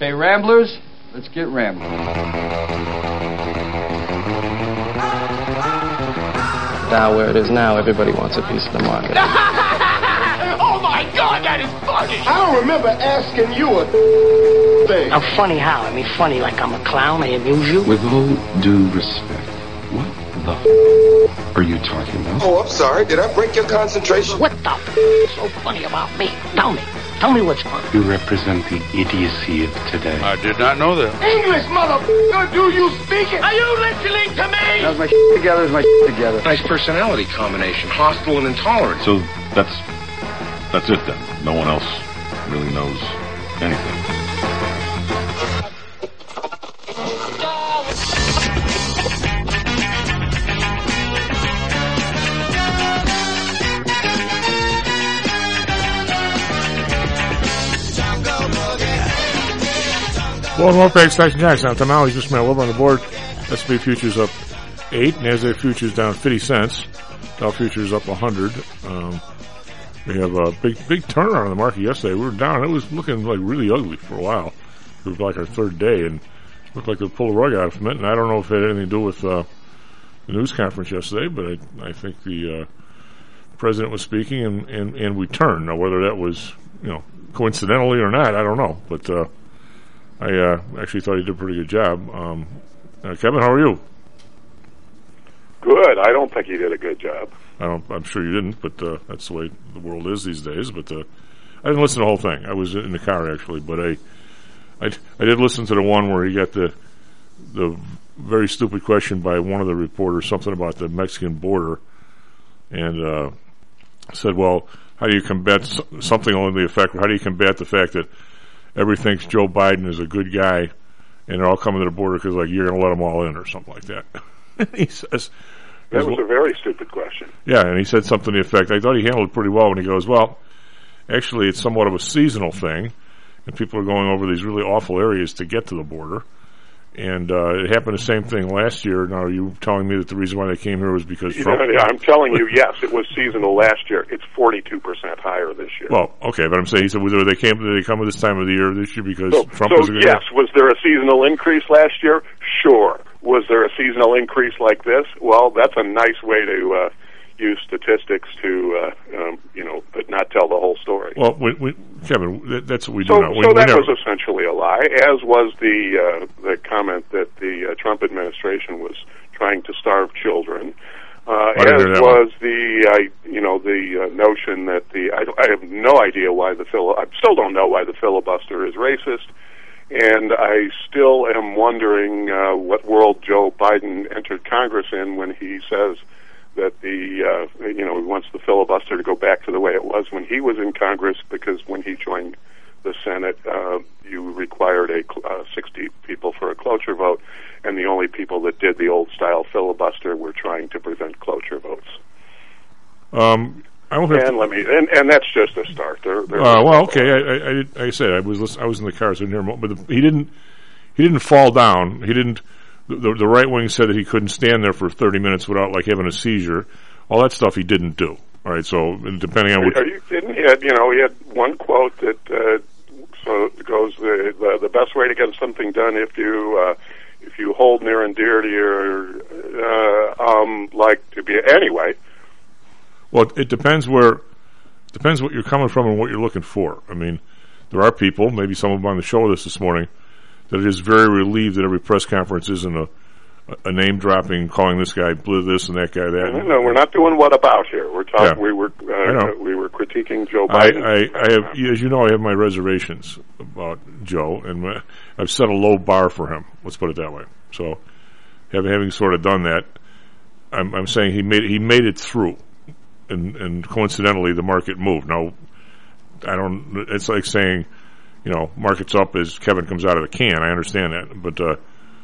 Okay, Ramblers, let's get rambling. Down where it is now, everybody wants a piece of the market. Oh my God, that is funny! I don't remember asking you a thing. I'm funny how? I mean funny like I'm a clown, I amuse you? With all due respect, what the are you talking about? Oh, I'm sorry. Did I break your concentration? What the is so funny about me? Tell me. Tell me what's funny. You represent the idiocy of today. I did not know that. English, motherfucker, do you speak it? Are you listening to me? How's my together? Is my together? Nice personality combination, hostile and intolerant. So that's it then. No one else really knows anything. Well, more page Tyson Jackson. I'm Tom Alley. Just my over on the board. S&P futures up 8. NASDAQ futures down 50 cents. Dow futures up 100. We have a big turnaround in the market yesterday. We were down. It was looking like really ugly for a while. It was like our third day, and it looked like they pulled the rug out from it. And I don't know if it had anything to do with the news conference yesterday, but I think the president was speaking, and we turned. Now, whether that was coincidentally or not, I don't know. But I actually thought he did a pretty good job. Kevin, how are you? Good. I don't think he did a good job. I'm sure you didn't, but that's the way the world is these days. But I didn't listen to the whole thing. I was in the car actually, but I did listen to the one where he got the very stupid question by one of the reporters, something about the Mexican border, and said, "Well, how do you combat something along the effect? How do you combat the fact that everybody thinks Joe Biden is a good guy, and they're all coming to the border because you're going to let them all in or something like that?" He says. That was a very stupid question. Yeah, and he said something to the effect, I thought he handled it pretty well when he goes, well, actually it's somewhat of a seasonal thing, and people are going over these really awful areas to get to the border. And it happened the same thing last year. Now, are you telling me that the reason why they came here was because Trump? I'm telling you, yes, it was seasonal last year. It's 42% higher this year. Well, okay, but I'm saying, he said, did they come at this time of the year this year because Trump was a good yes, was there a seasonal increase last year? Sure. Was there a seasonal increase like this? Well, that's a nice way to use statistics to, but not tell the whole story. Well, Kevin, that's what we do now. So that was essentially a lie, as was the comment that the Trump administration was trying to starve children, as was the notion that I have no idea why I still don't know why the filibuster is racist. And I still am wondering what world Joe Biden entered Congress in when he says that he wants the filibuster to go back to the way it was when he was in Congress, because when he joined the Senate, you required 60 people for a cloture vote, and the only people that did the old-style filibuster were trying to prevent cloture votes. And that's just a start. Well, okay. I said I was in the car, so I didn't hear, but he didn't fall down. He didn't. The right wing said that he couldn't stand there for 30 minutes without having a seizure. All that stuff he didn't do. All right. So depending on are you kidding? He had one quote that goes the best way to get something done if you hold near and dear to your like to be anyway. Well, it depends what you're coming from and what you're looking for. I mean, there are people, maybe some of them on the show with us this morning, that are just very relieved that every press conference isn't a name dropping, calling this guy this and that guy that. No, we're not doing what about here. We're talking. Yeah. We were critiquing Joe Biden. I have, as you know, I have my reservations about Joe, and I've set a low bar for him. Let's put it that way. So, having sort of done that, I'm saying he made it through. And coincidentally, the market moved. Now, it's like saying, market's up as Kevin comes out of the can. I understand that. But,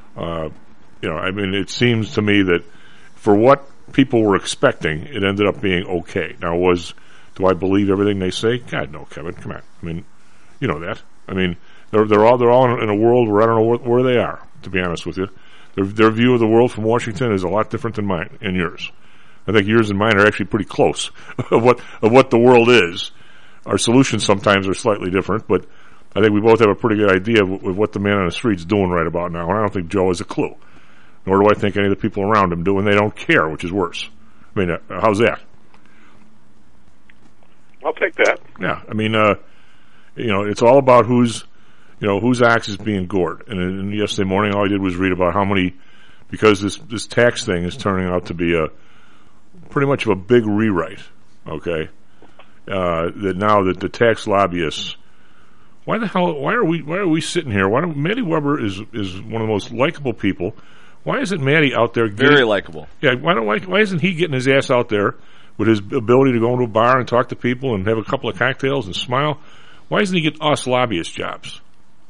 it seems to me that for what people were expecting, it ended up being okay. Now, do I believe everything they say? God, no, Kevin, come on. I mean, you know that. I mean, they're all in a world where I don't know where they are, to be honest with you. Their view of the world from Washington is a lot different than mine and yours. I think yours and mine are actually pretty close of what the world is. Our solutions sometimes are slightly different, but I think we both have a pretty good idea of what the man on the street's doing right about now, and I don't think Joe has a clue. Nor do I think any of the people around him do, and they don't care, which is worse. I mean, how's that? I'll take that. Yeah, I mean, it's all about whose axe is being gored. And yesterday morning, all I did was read about how many, because this tax thing is turning out to be pretty much of a big rewrite. Okay, that now that the tax lobbyists, why are we sitting here? Matty Weber is one of the most likable people. Why isn't Matty out there? Very likable. Yeah, why isn't he getting his ass out there with his ability to go into a bar and talk to people and have a couple of cocktails and smile? Why doesn't he get us lobbyist jobs?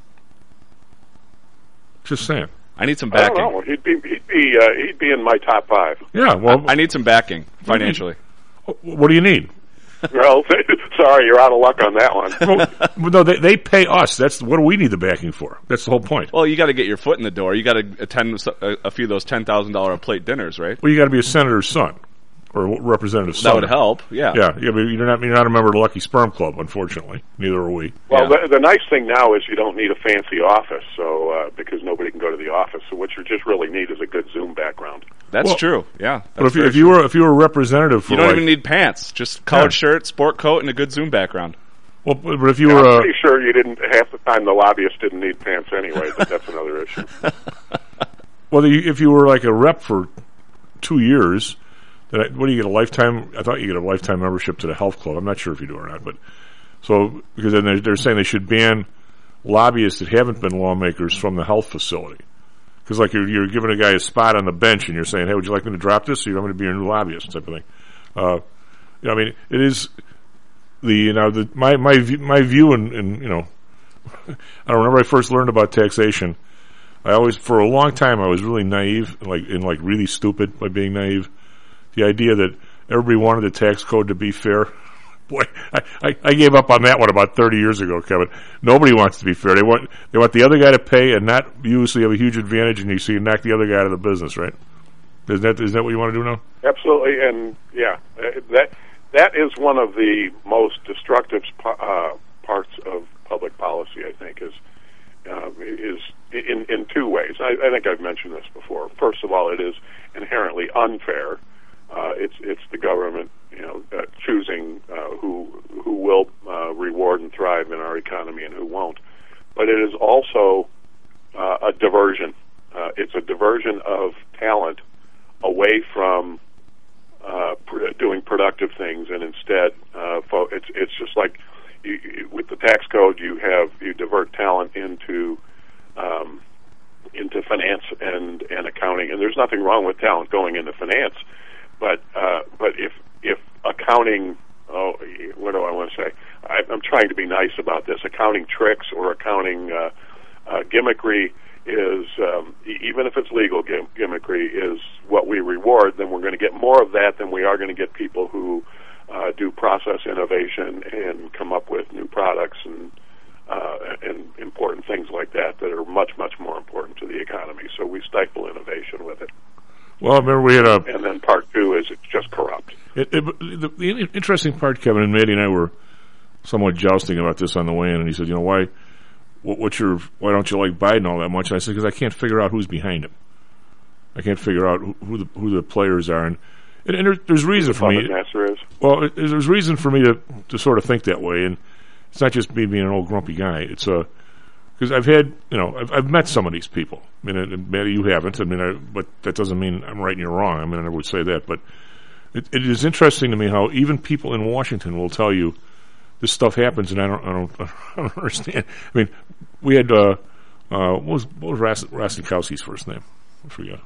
Just saying. I need some backing. I don't know. He'd be in my top 5. Yeah, well, I need some backing financially. What do you need? Well, sorry, you're out of luck on that one. Well, no, they pay us. What do we need the backing for? That's the whole point. Well, you got to get your foot in the door. You got to attend a few of those $10,000 a plate dinners, right? Well, you got to be a senator's son or representative's son. That would help. Yeah. Yeah. But you're not a member of the Lucky Sperm Club, unfortunately. Neither are we. Well, the nice thing now is you don't need a fancy office, so because nobody can go to the office. So what you just really need is a good Zoom background. That's true. Yeah. But if you were a representative for, you don't even need pants. Just collared shirt, sport coat, and a good Zoom background. Well, but if you were, I'm pretty sure you didn't. Half the time, the lobbyists didn't need pants anyway. But that's another issue. Well, if you were like a rep for 2 years, then what do you get, a lifetime? I thought you get a lifetime membership to the health club. I'm not sure if you do or not, but so because then they're saying they should ban lobbyists that haven't been lawmakers from the health facility. Because like you're giving a guy a spot on the bench and you're saying, hey, would you like me to drop this? So you want me to be your new lobbyist type of thing. I mean, it is my view and I don't remember I first learned about taxation. I always, for a long time, I was really naive, like really stupid by being naive. The idea that everybody wanted the tax code to be fair. Boy, I gave up on that one about 30 years ago, Kevin. Nobody wants to be fair. They want the other guy to pay and not usually have a huge advantage, and you knock the other guy out of the business, right? Is that what you want to do now? Absolutely, and yeah, that is one of the most destructive parts of public policy. I think is in 2 ways. I think I've mentioned this before. First of all, it is inherently unfair. It's the government, choosing who will reward and thrive in our economy and who won't. But it is also a diversion. It's a diversion of talent away from doing productive things, and instead, it's just like with the tax code, you divert talent into finance and accounting, and there's nothing wrong with talent going into finance. But if accounting, what do I want to say? I'm trying to be nice about this. Accounting tricks or accounting gimmickry is, even if it's legal gimmickry, is what we reward, then we're going to get more of that than we are going to get people who do process innovation and come up with new products and important things like that are much, much more important to the economy. So we stifle innovation with it. Well, I remember we had and then part 2 is it's just corrupt. The interesting part, Kevin, and Maddie and I were somewhat jousting about this on the way in, and he said, why don't you like Biden all that much? And I said, because I can't figure out who's behind him. I can't figure out who the players are, and there's reason for me. Master is. Well, there's reason for me to sort of think that way, and it's not just me being an old grumpy guy. It's because I've had, I've met some of these people. I mean, Maddie, you haven't. I mean, but that doesn't mean I'm right and you're wrong. I mean, I never would say that. But it is interesting to me how even people in Washington will tell you this stuff happens, and I don't understand. I mean, we had what was Rasnikowski's first name? I forget.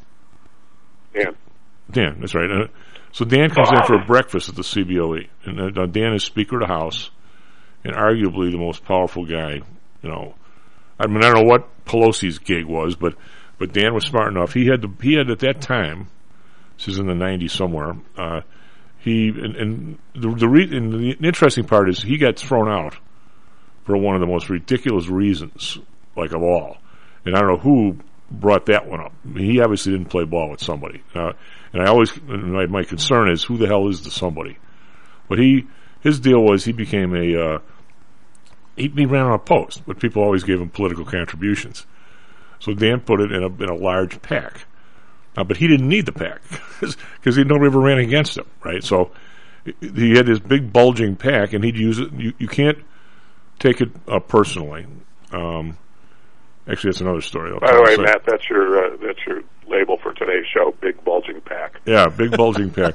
Dan, that's right. So Dan comes in for a breakfast at the CBOE, and Dan is Speaker of the House, and arguably the most powerful guy. I mean, I don't know what Pelosi's gig was, but Dan was smart enough. He had at that time, this is in the 90s somewhere. The interesting part is he got thrown out for one of the most ridiculous reasons, of all. And I don't know who brought that one up. I mean, he obviously didn't play ball with somebody. And my concern is, who the hell is the somebody? But his deal was he became he ran unopposed, but people always gave him political contributions. So Dan put it in a large PAC. But he didn't need the PAC because nobody ever ran against him, right? So he had this big bulging PAC, and he'd use it. You can't take it personally. Actually, that's another story. By the way, Matt, that's your label for today's show: big bulging PAC. Yeah, big bulging PAC.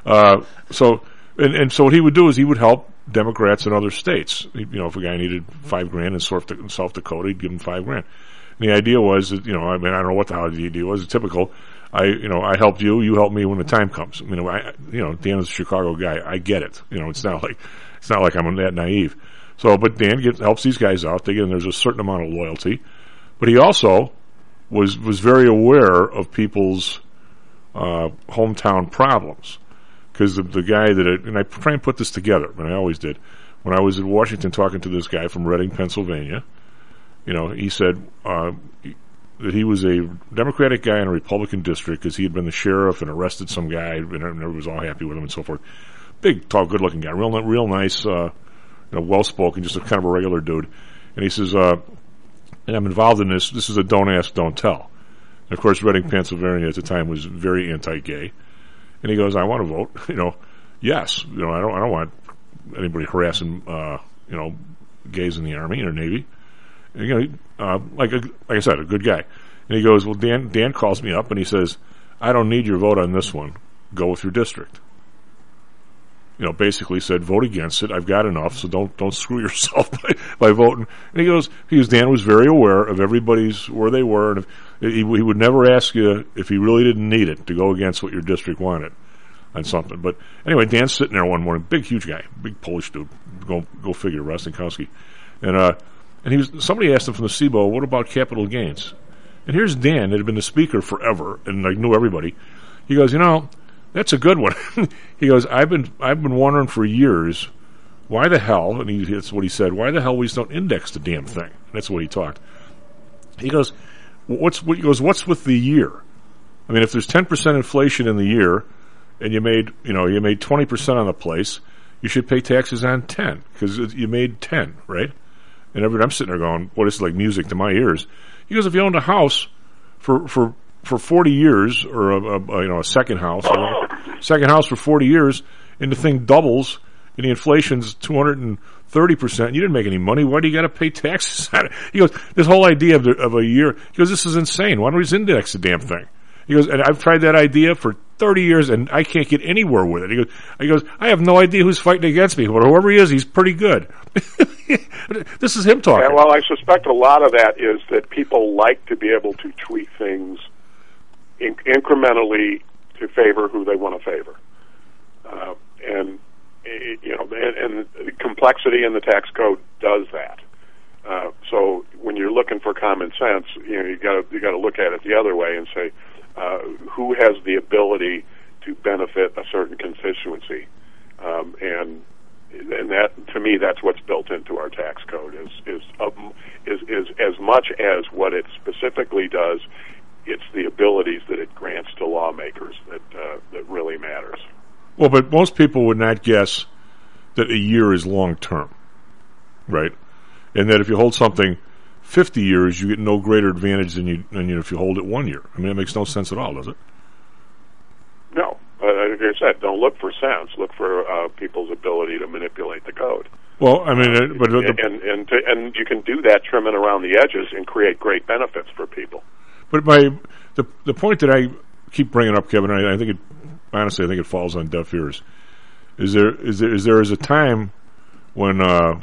So what he would do is he would help Democrats in other states. If a guy needed $5,000 in South Dakota, he'd give him $5,000. And the idea was that, I don't know what the hell the idea was. It's typical. I helped you, you help me when the time comes. Dan is a Chicago guy. I get it. It's not like I'm that naive. So, but Dan helps these guys out. There's a certain amount of loyalty, but he also was very aware of people's hometown problems. Because the guy and I try and put this together, and I always did. When I was in Washington talking to this guy from Reading, Pennsylvania, he said that he was a Democratic guy in a Republican district because he had been the sheriff and arrested some guy, and everybody was all happy with him and so forth. Big, tall, good-looking guy, real nice, well-spoken, just a kind of a regular dude. And he says, and I'm involved in this. This is a don't ask, don't tell. And of course, Reading, Pennsylvania at the time was very anti-gay. And he goes, I want to vote. Yes. I don't want anybody harassing, gays in the Army or Navy. And, like I said, a good guy. And he goes, well, Dan calls me up and he says, I don't need your vote on this one. Go with your district. Basically said, vote against it. I've got enough, so don't screw yourself by voting. And he goes, Dan was very aware of everybody's where they were, and he would never ask you if he really didn't need it to go against what your district wanted on something. But anyway, Dan's sitting there one morning, big, huge guy, big Polish dude. Go figure, Rostenkowski. And somebody asked him from the SIBO, what about capital gains? And here's Dan that had been the speaker forever and knew everybody. He goes, that's a good one. He goes, I've been wondering for years why the hell, and that's what he said, why the hell we just don't index the damn thing? That's the way he talked. He goes, what's with the year? I mean, if there's 10% inflation in the year and you made 20% on the place, you should pay taxes on 10 because you made 10, right? And I'm sitting there going, this is like music to my ears. He goes, if you owned a house for 40 years, or a second house for 40 years, and the thing doubles, and the inflation's 230%, and you didn't make any money, why do you got to pay taxes on it? He goes, this whole idea of a year, he goes, this is insane. Why don't we just index the damn thing? He goes, and I've tried that idea for 30 years, and I can't get anywhere with it. He goes, I have no idea who's fighting against me, but whoever he is, he's pretty good. This is him talking. Yeah, well, I suspect a lot of that is that people like to be able to tweak things incrementally to favor who they want to favor, and the complexity in the tax code does that. So when you're looking for common sense, you got to look at it the other way and say, who has the ability to benefit a certain constituency, and that, to me, that's what's built into our tax code is as much as what it specifically does. It's the abilities that it grants to lawmakers that really matters. Well, but most people would not guess that a year is long term, right? And that if you hold something 50 years, you get no greater advantage than if you hold it 1 year. I mean, it makes no sense at all, does it? No. Like I said, don't look for sense. Look for people's ability to manipulate the code. Well, I mean, and you can do that trimming around the edges and create great benefits for people. But the point that I keep bringing up, Kevin, I think it falls on deaf ears. Is there a time when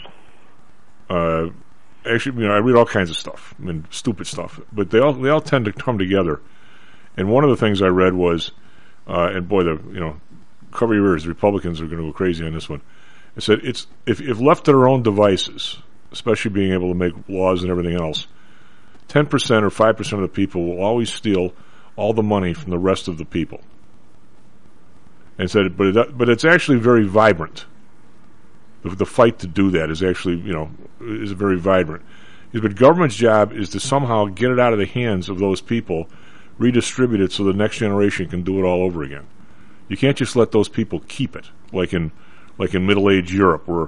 actually, I read all kinds of stuff, I mean, stupid stuff, but they all tend to come together. And one of the things I read was, and boy, cover your ears, the Republicans are going to go crazy on this one. It said if left to their own devices, especially being able to make laws and everything else, 10% or 5% of the people will always steal all the money from the rest of the people. And said, but it's actually very vibrant. The fight to do that is actually, is very vibrant. But government's job is to somehow get it out of the hands of those people, redistribute it so the next generation can do it all over again. You can't just let those people keep it, like in Middle Age Europe, where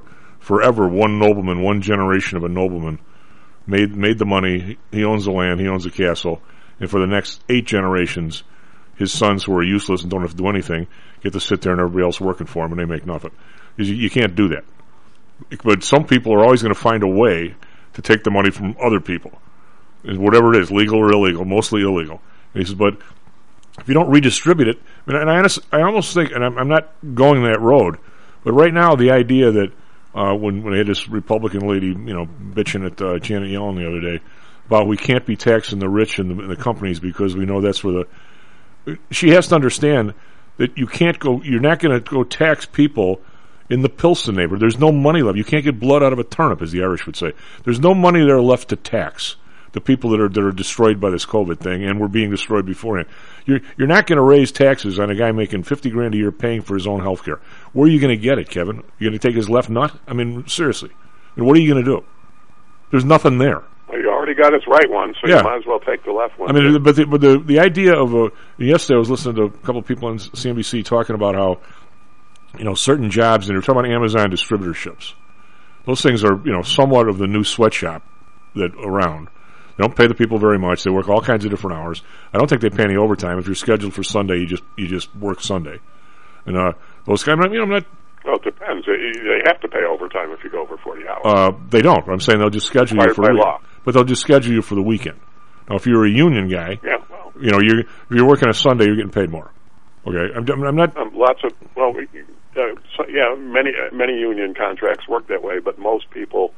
forever one nobleman, one generation of a nobleman made the money. He owns the land, he owns the castle, and for the next 8 generations, his sons who are useless and don't have to do anything get to sit there and everybody else working for him, and they make nothing. You can't do that. But some people are always going to find a way to take the money from other people, whatever it is, legal or illegal, mostly illegal. And he says, but if you don't redistribute it, and I almost think, and I'm not going that road, but right now the idea that when they had this Republican lady, bitching at Janet Yellen the other day about we can't be taxing the rich and the companies because we know that's where she has to understand that you're not going to go tax people in the Pilsen neighborhood. There's no money left. You can't get blood out of a turnip, as the Irish would say. There's no money there left to tax the people that are destroyed by this COVID thing and were being destroyed beforehand. You're not going to raise taxes on a guy making $50,000 a year paying for his own health care. Where are you going to get it, Kevin? You're going to take his left nut? I mean, seriously. And what are you going to do? There's nothing there. Well, you already got his right one, so you might as well take the left one. I mean, but the idea of yesterday I was listening to a couple of people on CNBC talking about how certain jobs, and they're talking about Amazon distributorships. Those things are somewhat of the new sweatshop that around. They don't pay the people very much. They work all kinds of different hours. I don't think they pay any overtime. If you're scheduled for Sunday, you just work Sunday. And those guys, I'm not. Well, it depends. They have to pay overtime if you go over 40 hours. They don't. I'm saying they'll just schedule you for the law. But they'll just schedule you for the weekend. Now, if you're a union guy, if you're working a Sunday, you're getting paid more. Okay, I'm not. Many union contracts work that way, but most people,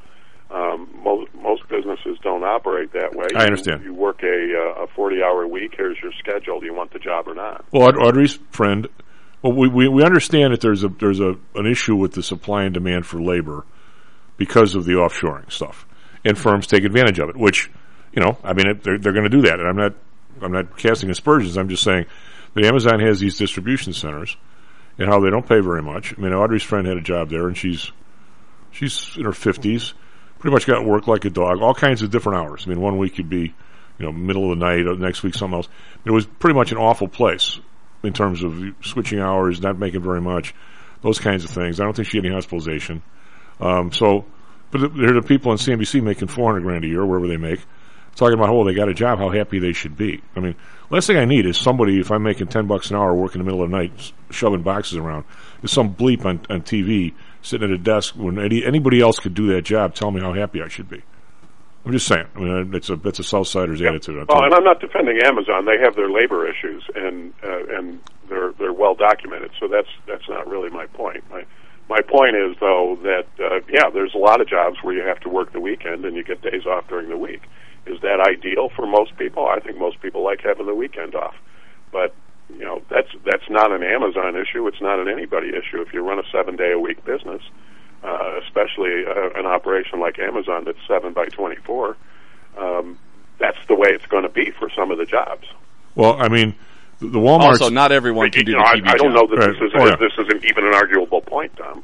most businesses don't operate that way. I understand. You work a 40-hour week. Here's your schedule. Do you want the job or not? Well, Audrey's friend. Well, we understand that there's an issue with the supply and demand for labor because of the offshoring stuff, and firms take advantage of it. Which, they're going to do that, and I'm not casting aspersions. I'm just saying that Amazon has these distribution centers, and how they don't pay very much. I mean, Audrey's friend had a job there, and she's in her 50s, pretty much got work like a dog, all kinds of different hours. I mean, one week you'd be, middle of the night, or the next week something else. It was pretty much an awful place in terms of switching hours, not making very much, those kinds of things. I don't think she had any hospitalization. But there are the people on CNBC making $400,000 a year, wherever they make, talking about, they got a job, how happy they should be. I mean, last thing I need is somebody, if I'm making $10 an hour, working in the middle of the night, shoving boxes around, is some bleep on TV sitting at a desk when anybody else could do that job, tell me how happy I should be. I'm just saying. I mean, that's a Southsider's attitude. Well, and I'm not defending Amazon. They have their labor issues, and they're well documented. So that's not really my point. My point is, though, that there's a lot of jobs where you have to work the weekend and you get days off during the week. Is that ideal for most people? I think most people like having the weekend off, but that's not an Amazon issue. It's not an anybody issue. If you run a 7-day-a-week business, especially an operation like Amazon that's 7 by 24, that's the way it's going to be for some of the jobs. Well, I mean, the Walmart. Also, not everyone can do the TV I don't know that job. This isn't even an arguable point, Tom.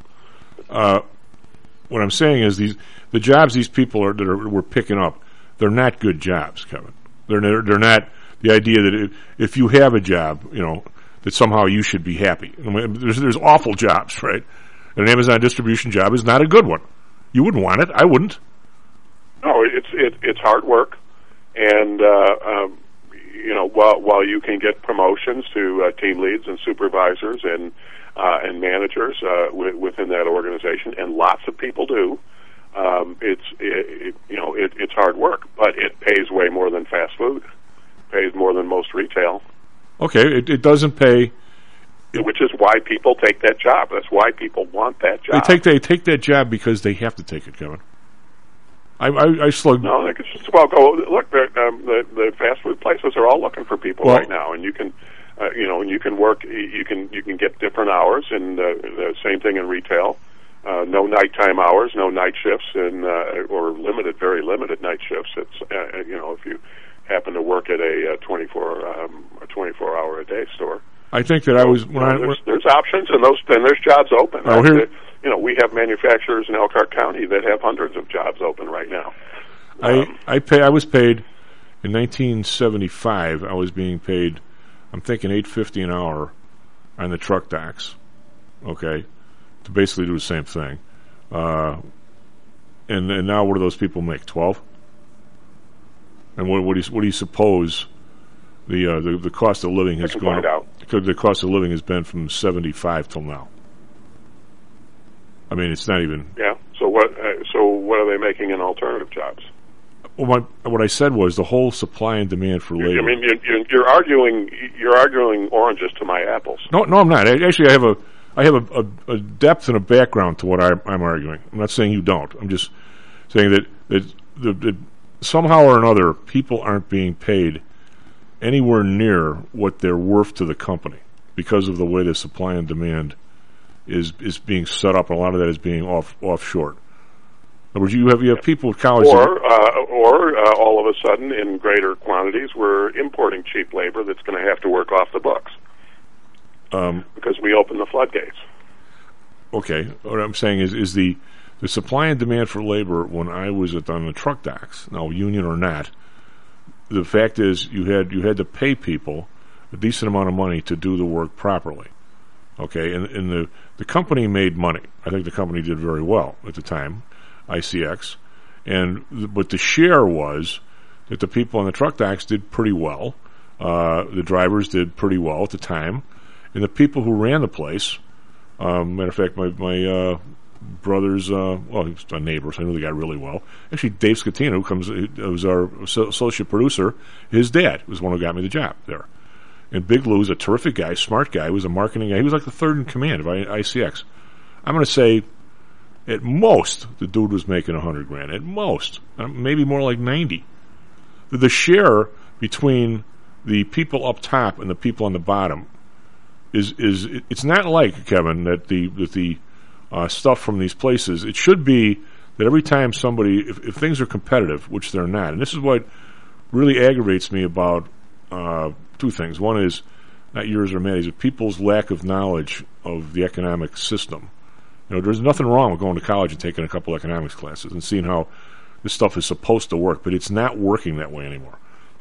What I'm saying is the jobs these people we're picking up, they're not good jobs, Kevin. They're not the idea that if you have a job, that somehow you should be happy. I mean, there's awful jobs, right? And an Amazon distribution job is not a good one. You wouldn't want it. I wouldn't. No, it's hard work, and while you can get promotions to team leads and supervisors and managers within that organization, and lots of people do. It's hard work, but it pays way more than fast food. It pays more than most retail. Okay, it doesn't pay. Which is why people take that job. That's why people want that job. They take that job because they have to take it, Kevin. I slugged. No, it's just go look. The fast food places are all looking for people right now, and you can, and you can work. You can get different hours, and the same thing in retail. No nighttime hours, no night shifts, and or very limited night shifts. It's if you happen to work at a 24-hour a day store. I think that there's options, and there's jobs open. We have manufacturers in Elkhart County that have hundreds of jobs open right now. I was paid in 1975. I was being paid, I'm thinking $8.50 an hour on the truck docks. Okay, to basically do the same thing. And now what do those people make? 12? And what do you suppose the cost of living has gone up? The cost of living has been from 75 till now. I mean, it's not even. Yeah. So what are they making in alternative jobs? Well, what I said was the whole supply and demand for labor. I mean, you're arguing oranges to my apples. No, I'm not. Actually, I have a depth and a background to what I'm arguing. I'm not saying you don't. I'm just saying that somehow or another, people aren't being paid anywhere near what they're worth to the company because of the way the supply and demand is being set up. A lot of that is being offshore. In other words, you have people with college, or all of a sudden, in greater quantities, we're importing cheap labor that's going to have to work off the books because we open the floodgates. Okay, what I'm saying is the supply and demand for labor when I was on the truck docks, now union or not, the fact is you had to pay people a decent amount of money to do the work properly. Okay, and the company made money. I think the company did very well at the time, ICX, but the share was that the people on the truck docks did pretty well. The drivers did pretty well at the time, and the people who ran the place. Matter of fact, my brother's, he was a neighbor, so I knew the guy really well. Actually, Dave Scatino, who was our associate producer, his dad was the one who got me the job there. And Big Lou's a terrific guy, smart guy, was a marketing guy. He was like the third in command of ICX. I'm going to say, at most, the dude was making $100,000. At most. Maybe more like 90. The share between the people up top and the people on the bottom it's not like, Kevin, that the stuff from these places, it should be that every time somebody, if things are competitive, which they're not, and this is what really aggravates me about two things. One is, not yours or Maddie's, but people's lack of knowledge of the economic system. You know, there's nothing wrong with going to college and taking a couple economics classes and seeing how this stuff is supposed to work, but it's not working that way anymore.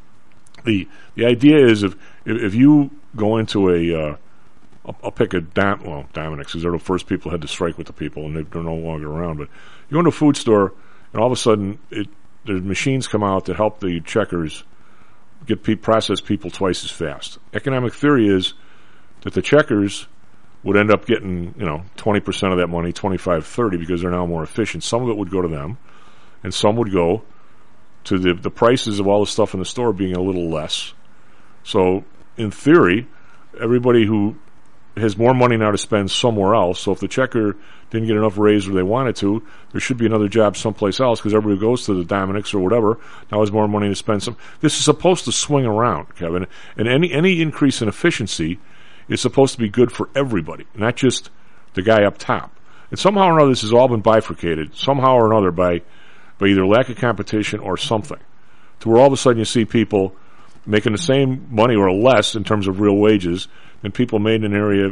The idea is if you go into I'll pick Dominick's, because they're the first people who had to strike with the people, and they're no longer around. But you go into a food store, and all of a sudden, there's machines come out that help the checkers process people twice as fast. Economic theory is that the checkers would end up getting 20% of that money, 25, 30, because they're now more efficient. Some of it would go to them, and some would go to the prices of all the stuff in the store being a little less. So, in theory, everybody who has more money now to spend somewhere else. So if the checker didn't get enough raise where they wanted to, there should be another job someplace else because everybody goes to the Dominick's or whatever now has more money to spend. This is supposed to swing around, Kevin. And any increase in efficiency is supposed to be good for everybody, not just the guy up top. And somehow or another, this has all been bifurcated somehow or another by either lack of competition or something, to where all of a sudden you see people making the same money or less in terms of real wages than people made in an area,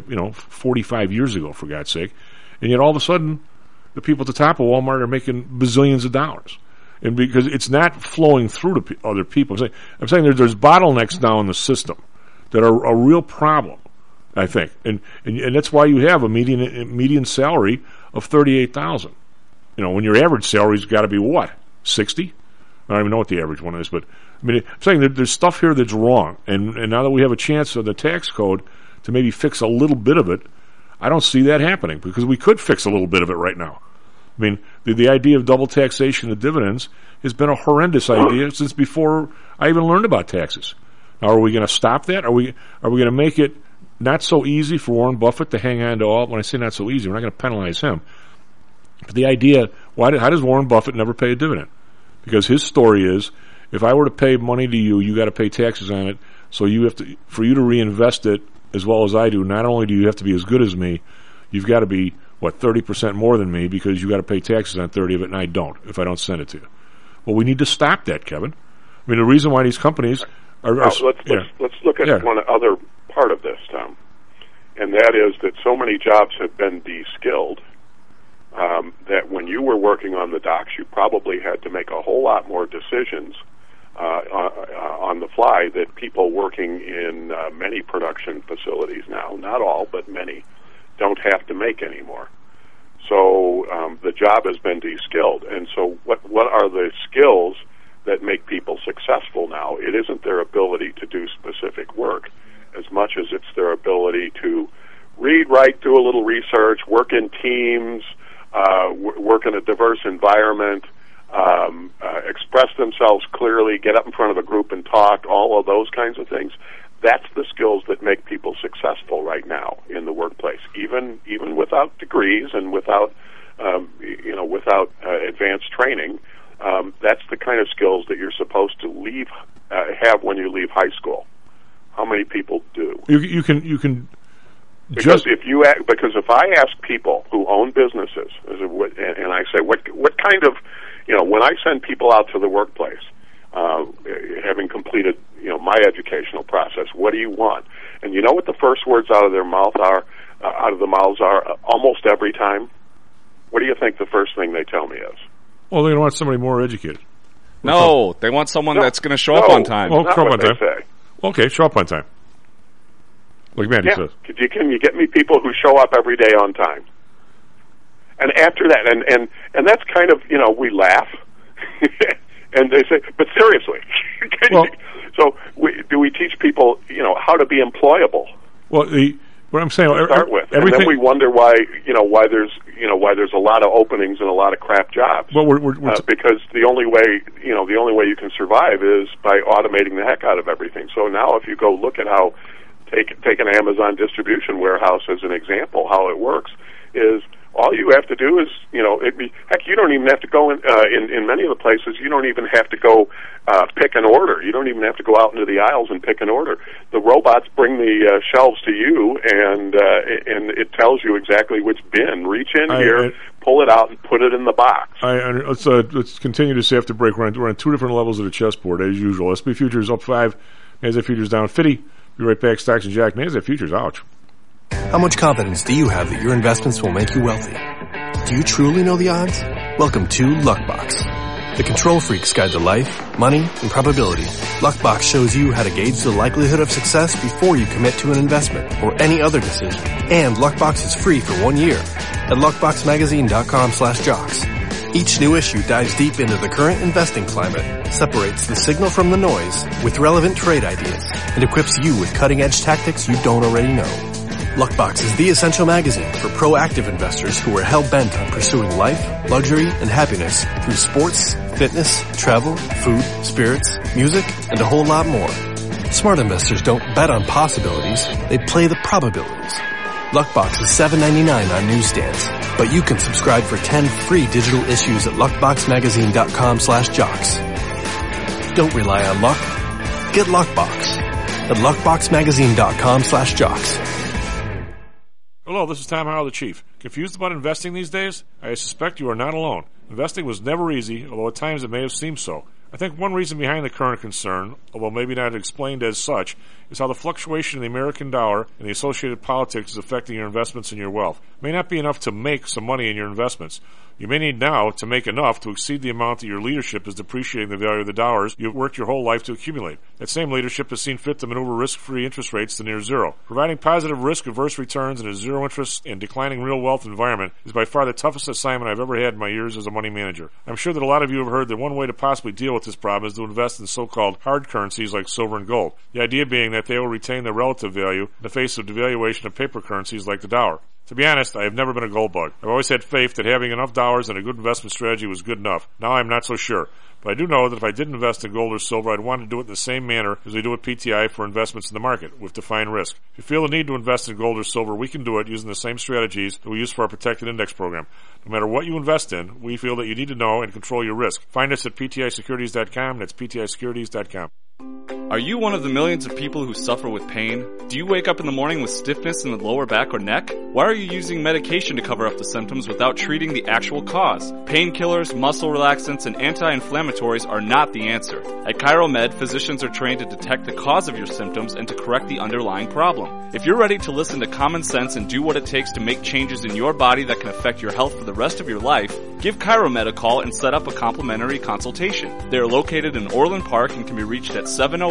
45 years ago, for God's sake. And yet all of a sudden, the people at the top of Walmart are making bazillions of dollars. And because it's not flowing through to other people. I'm saying there's bottlenecks now in the system that are a real problem, I think. And that's why you have a median salary of $38,000. When your average salary's got to be what? 60? I don't even know what the average one is, but I'm saying that there's stuff here that's wrong, and now that we have a chance of the tax code to maybe fix a little bit of it, I don't see that happening, because we could fix a little bit of it right now. The idea of double taxation of dividends has been a horrendous idea since before I even learned about taxes. Now, are we going to stop that? Are we going to make it not so easy for Warren Buffett to hang on to all? When I say not so easy, we're not going to penalize him. But the idea, how does Warren Buffett never pay a dividend? Because his story is, if I were to pay money to you, you got to pay taxes on it. So for you to reinvest it as well as I do, not only do you have to be as good as me, you've got to be 30% more than me, because you got to pay taxes on 30 of it, and I don't if I don't send it to you. Well, we need to stop that, Kevin. The reason why these companies are. Let's look at one other part of this, Tom, and that is that so many jobs have been de-skilled. That when you were working on the docks, you probably had to make a whole lot more decisions on the fly that people working in many production facilities now, not all, but many, don't have to make anymore. So the job has been de-skilled. And so what are the skills that make people successful now? It isn't their ability to do specific work as much as it's their ability to read, write, do a little research, work in teams, work in a diverse environment, express themselves clearly, get up in front of a group and talk, all of those kinds of things. That's the skills that make people successful right now in the workplace, even without degrees and without advanced training. That's the kind of skills that you're supposed to have when you leave high school. How many people do? You can. Because if I ask people who own businesses, and I say what kind of, when I send people out to the workplace, having completed my educational process, what do you want? And you know what the first words out of their mouth are, almost every time? What do you think the first thing they tell me is? Well, they want somebody more educated. No, they want someone that's going to show up on time. Well, show up on time. Say. Okay, show up on time. Like Mandy says. Can you get me people who show up every day on time? And after that, and that's kind of, we laugh. And they say, but seriously, do we teach people, how to be employable? Well, what I'm saying, to start with, and then we wonder why there's a lot of openings and a lot of crap jobs. Well, because the only way you can survive is by automating the heck out of everything. So now, if you go look at how, take an Amazon distribution warehouse as an example, how it works is. All you have to do is, heck, you don't even have to go in many of the places, you don't even have to go pick an order. You don't even have to go out into the aisles and pick an order. The robots bring the shelves to you, and it tells you exactly which bin. Reach in here, pull it out, and put it in the box. Let's continue to say after break. We're on two different levels of the chessboard, as usual. SB Futures up 5, NASDAQ Futures down 50. Be right back, Stocks and Jack. NASDAQ Futures, ouch. How much confidence do you have that your investments will make you wealthy? Do you truly know the odds? Welcome to Luckbox, the control freak's guide to life, money, and probability. Luckbox shows you how to gauge the likelihood of success before you commit to an investment or any other decision. And Luckbox is free for 1 year at luckboxmagazine.com/jocks. Each new issue dives deep into the current investing climate, separates the signal from the noise with relevant trade ideas, and equips you with cutting-edge tactics you don't already know. Luckbox is the essential magazine for proactive investors who are hell-bent on pursuing life, luxury, and happiness through sports, fitness, travel, food, spirits, music, and a whole lot more. Smart investors don't bet on possibilities, they play the probabilities. Luckbox is $7.99 on newsstands, but you can subscribe for 10 free digital issues at luckboxmagazine.com/jocks. Don't rely on luck. Get Luckbox at luckboxmagazine.com/jocks. Hello, this is Tom Howell, the Chief. Confused about investing these days? I suspect you are not alone. Investing was never easy, although at times it may have seemed so. I think one reason behind the current concern, although maybe not explained as such, is how the fluctuation in the American dollar and the associated politics is affecting your investments and your wealth. It may not be enough to make some money in your investments. You may need now to make enough to exceed the amount that your leadership is depreciating the value of the dollars you've worked your whole life to accumulate. That same leadership has seen fit to maneuver risk-free interest rates to near zero. Providing positive risk-averse returns in a zero-interest and declining real wealth environment is by far the toughest assignment I've ever had in my years as a money manager. I'm sure that a lot of you have heard that one way to possibly deal with this problem is to invest in so-called hard currencies like silver and gold. The idea being that they will retain their relative value in the face of devaluation of paper currencies like the dollar. To be honest, I have never been a gold bug. I've always had faith that having enough dollars and a good investment strategy was good enough. Now I'm not so sure. But I do know that if I did invest in gold or silver, I'd want to do it in the same manner as we do with PTI for investments in the market, with defined risk. If you feel the need to invest in gold or silver, we can do it using the same strategies that we use for our protected index program. No matter what you invest in, we feel that you need to know and control your risk. Find us at PTIsecurities.com. That's PTIsecurities.com. Are you one of the millions of people who suffer with pain? Do you wake up in the morning with stiffness in the lower back or neck? Why are you using medication to cover up the symptoms without treating the actual cause? Painkillers, muscle relaxants, and anti-inflammatories are not the answer. At ChiroMed, physicians are trained to detect the cause of your symptoms and to correct the underlying problem. If you're ready to listen to common sense and do what it takes to make changes in your body that can affect your health for the rest of your life, Give ChiroMed a call and set up a complimentary consultation. They are located in Orland Park and can be reached at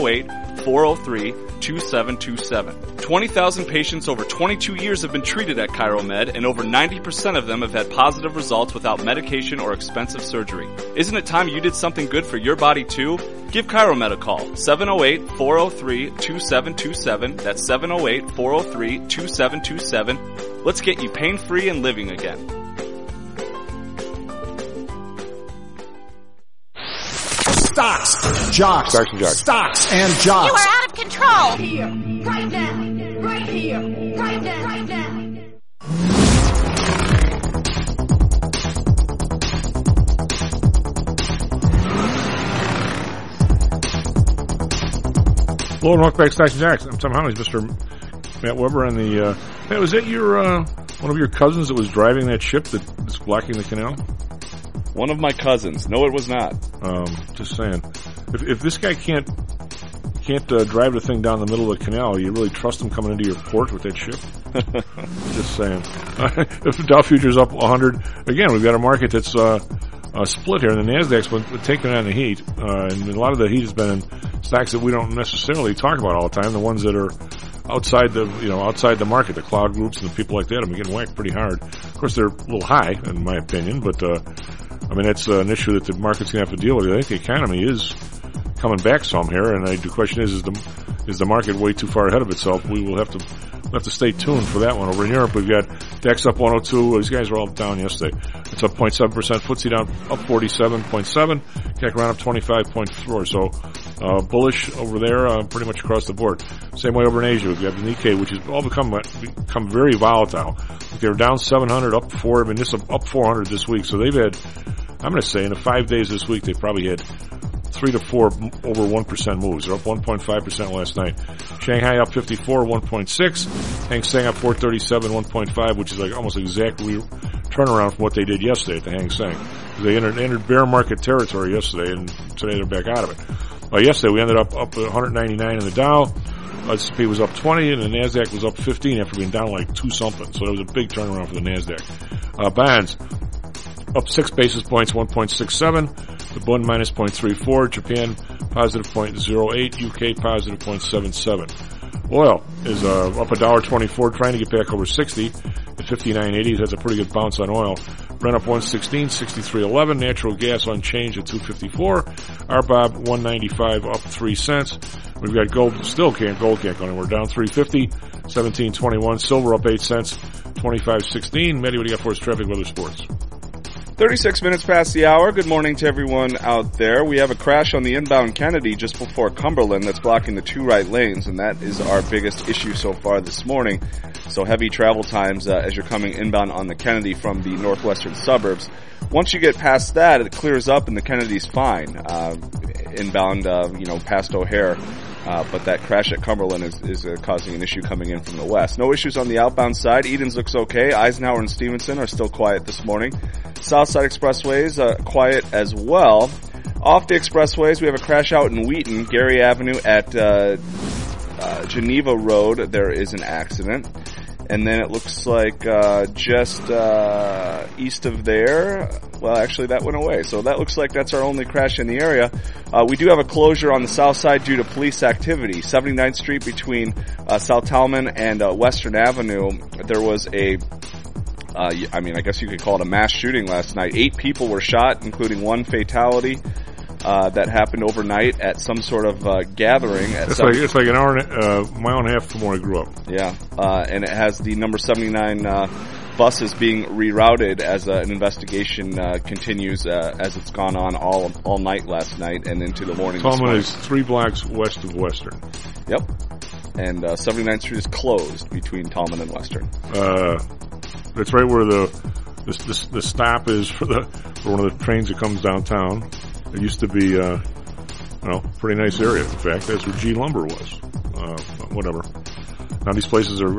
708-403-2727. 20,000 patients over 22 years have been treated at ChiroMed, and over 90% of them have had positive results without medication or expensive surgery. Isn't it time you did something good for your body too? Give ChiroMed a call, 708-403-2727. That's 708-403-2727. Let's get you pain-free and living again. Stocks, jocks, Stocks and jocks. Stocks and jocks. You are out of control. Here, right now, right here, right now, right now. Hello and welcome back to Stocks and Jocks. I'm Tom Hollis, Mr. Matt Weber, and the Matt, was that your one of your cousins that was driving that ship that's blocking the canal? One of my cousins. No, it was not. Just saying. If this guy can't drive the thing down the middle of the canal, you really trust him coming into your port with that ship? Just saying. If the Dow Future's up 100, again, we've got a market that's split here, and the Nasdaq's been taking on the heat, and a lot of the heat has been in stocks that we don't necessarily talk about all the time, the ones that are outside the market, the cloud groups and the people like that have been getting whacked pretty hard. Of course, they're a little high, in my opinion, but I mean, that's an issue that the market's going to have to deal with. I think the economy is coming back some here, and the question is the market way too far ahead of itself? We'll have to stay tuned for that one. Over in Europe, we've got DAX up 102. These guys were all down yesterday. It's up 0.7%. FTSE down up 47.7. CAC around up 25.4. So bullish over there, pretty much across the board. Same way over in Asia. We've got the Nikkei, which has all become very volatile. They were down 700, up 4. I mean, this up 400 this week. So they've had, I'm going to say, in the 5 days this week, they probably had 3 to 4 over 1% moves. They're up 1.5% last night. Shanghai up 54, 1.6. Hang Seng up 437, 1.5, which is like almost exactly turnaround from what they did yesterday at the Hang Seng. They entered bear market territory yesterday, and today they're back out of it. Yesterday we ended up 199 in the Dow. S&P was up 20, and the Nasdaq was up 15 after being down like 2 something. So that was a big turnaround for the Nasdaq. Bonds up 6 basis points, 1.67. The Bund minus 0.34. Japan positive 0.08. UK positive 0.77. Oil is up $1.24, trying to get back over 60 at 59.80. That's a pretty good bounce on oil. Brent up 116, 63.11. Natural gas unchanged at 254. RBOB 195, up 3 cents. We've got gold can't go anywhere. Down 350, 17.21. Silver up 8 cents, 25.16. Matty, what do you got for us? Traffic, weather, sports. 36 minutes past the hour. Good morning to everyone out there. We have a crash on the inbound Kennedy just before Cumberland that's blocking the 2 right lanes, and that is our biggest issue so far this morning. So heavy travel times as you're coming inbound on the Kennedy from the northwestern suburbs. Once you get past that, it clears up and the Kennedy's fine. Inbound, past O'Hare. But that crash at Cumberland is causing an issue coming in from the west. No issues on the outbound side. Edens looks okay. Eisenhower and Stevenson are still quiet this morning. Southside expressways, quiet as well. Off the expressways, we have a crash out in Wheaton, Gary Avenue at Geneva Road. There is an accident. And then it looks like just east of there, well, actually that went away. So that looks like that's our only crash in the area. We do have a closure on the south side due to police activity. 79th Street between South Talman and Western Avenue, there was I guess you could call it a mass shooting last night. 8 people were shot, including 1 fatality. That happened overnight at some sort of gathering. It's like an hour, mile and a half from where I grew up. Yeah, and it has the number 79 buses being rerouted as an investigation continues as it's gone on all night last night and into the morning. Tallman is 3 blocks west of Western. Yep, and 79th Street is closed between Tallman and Western. That's right where the stop is for one of the trains that comes downtown. It used to be, pretty nice area. In fact, that's where G Lumber was. Whatever. Now these places are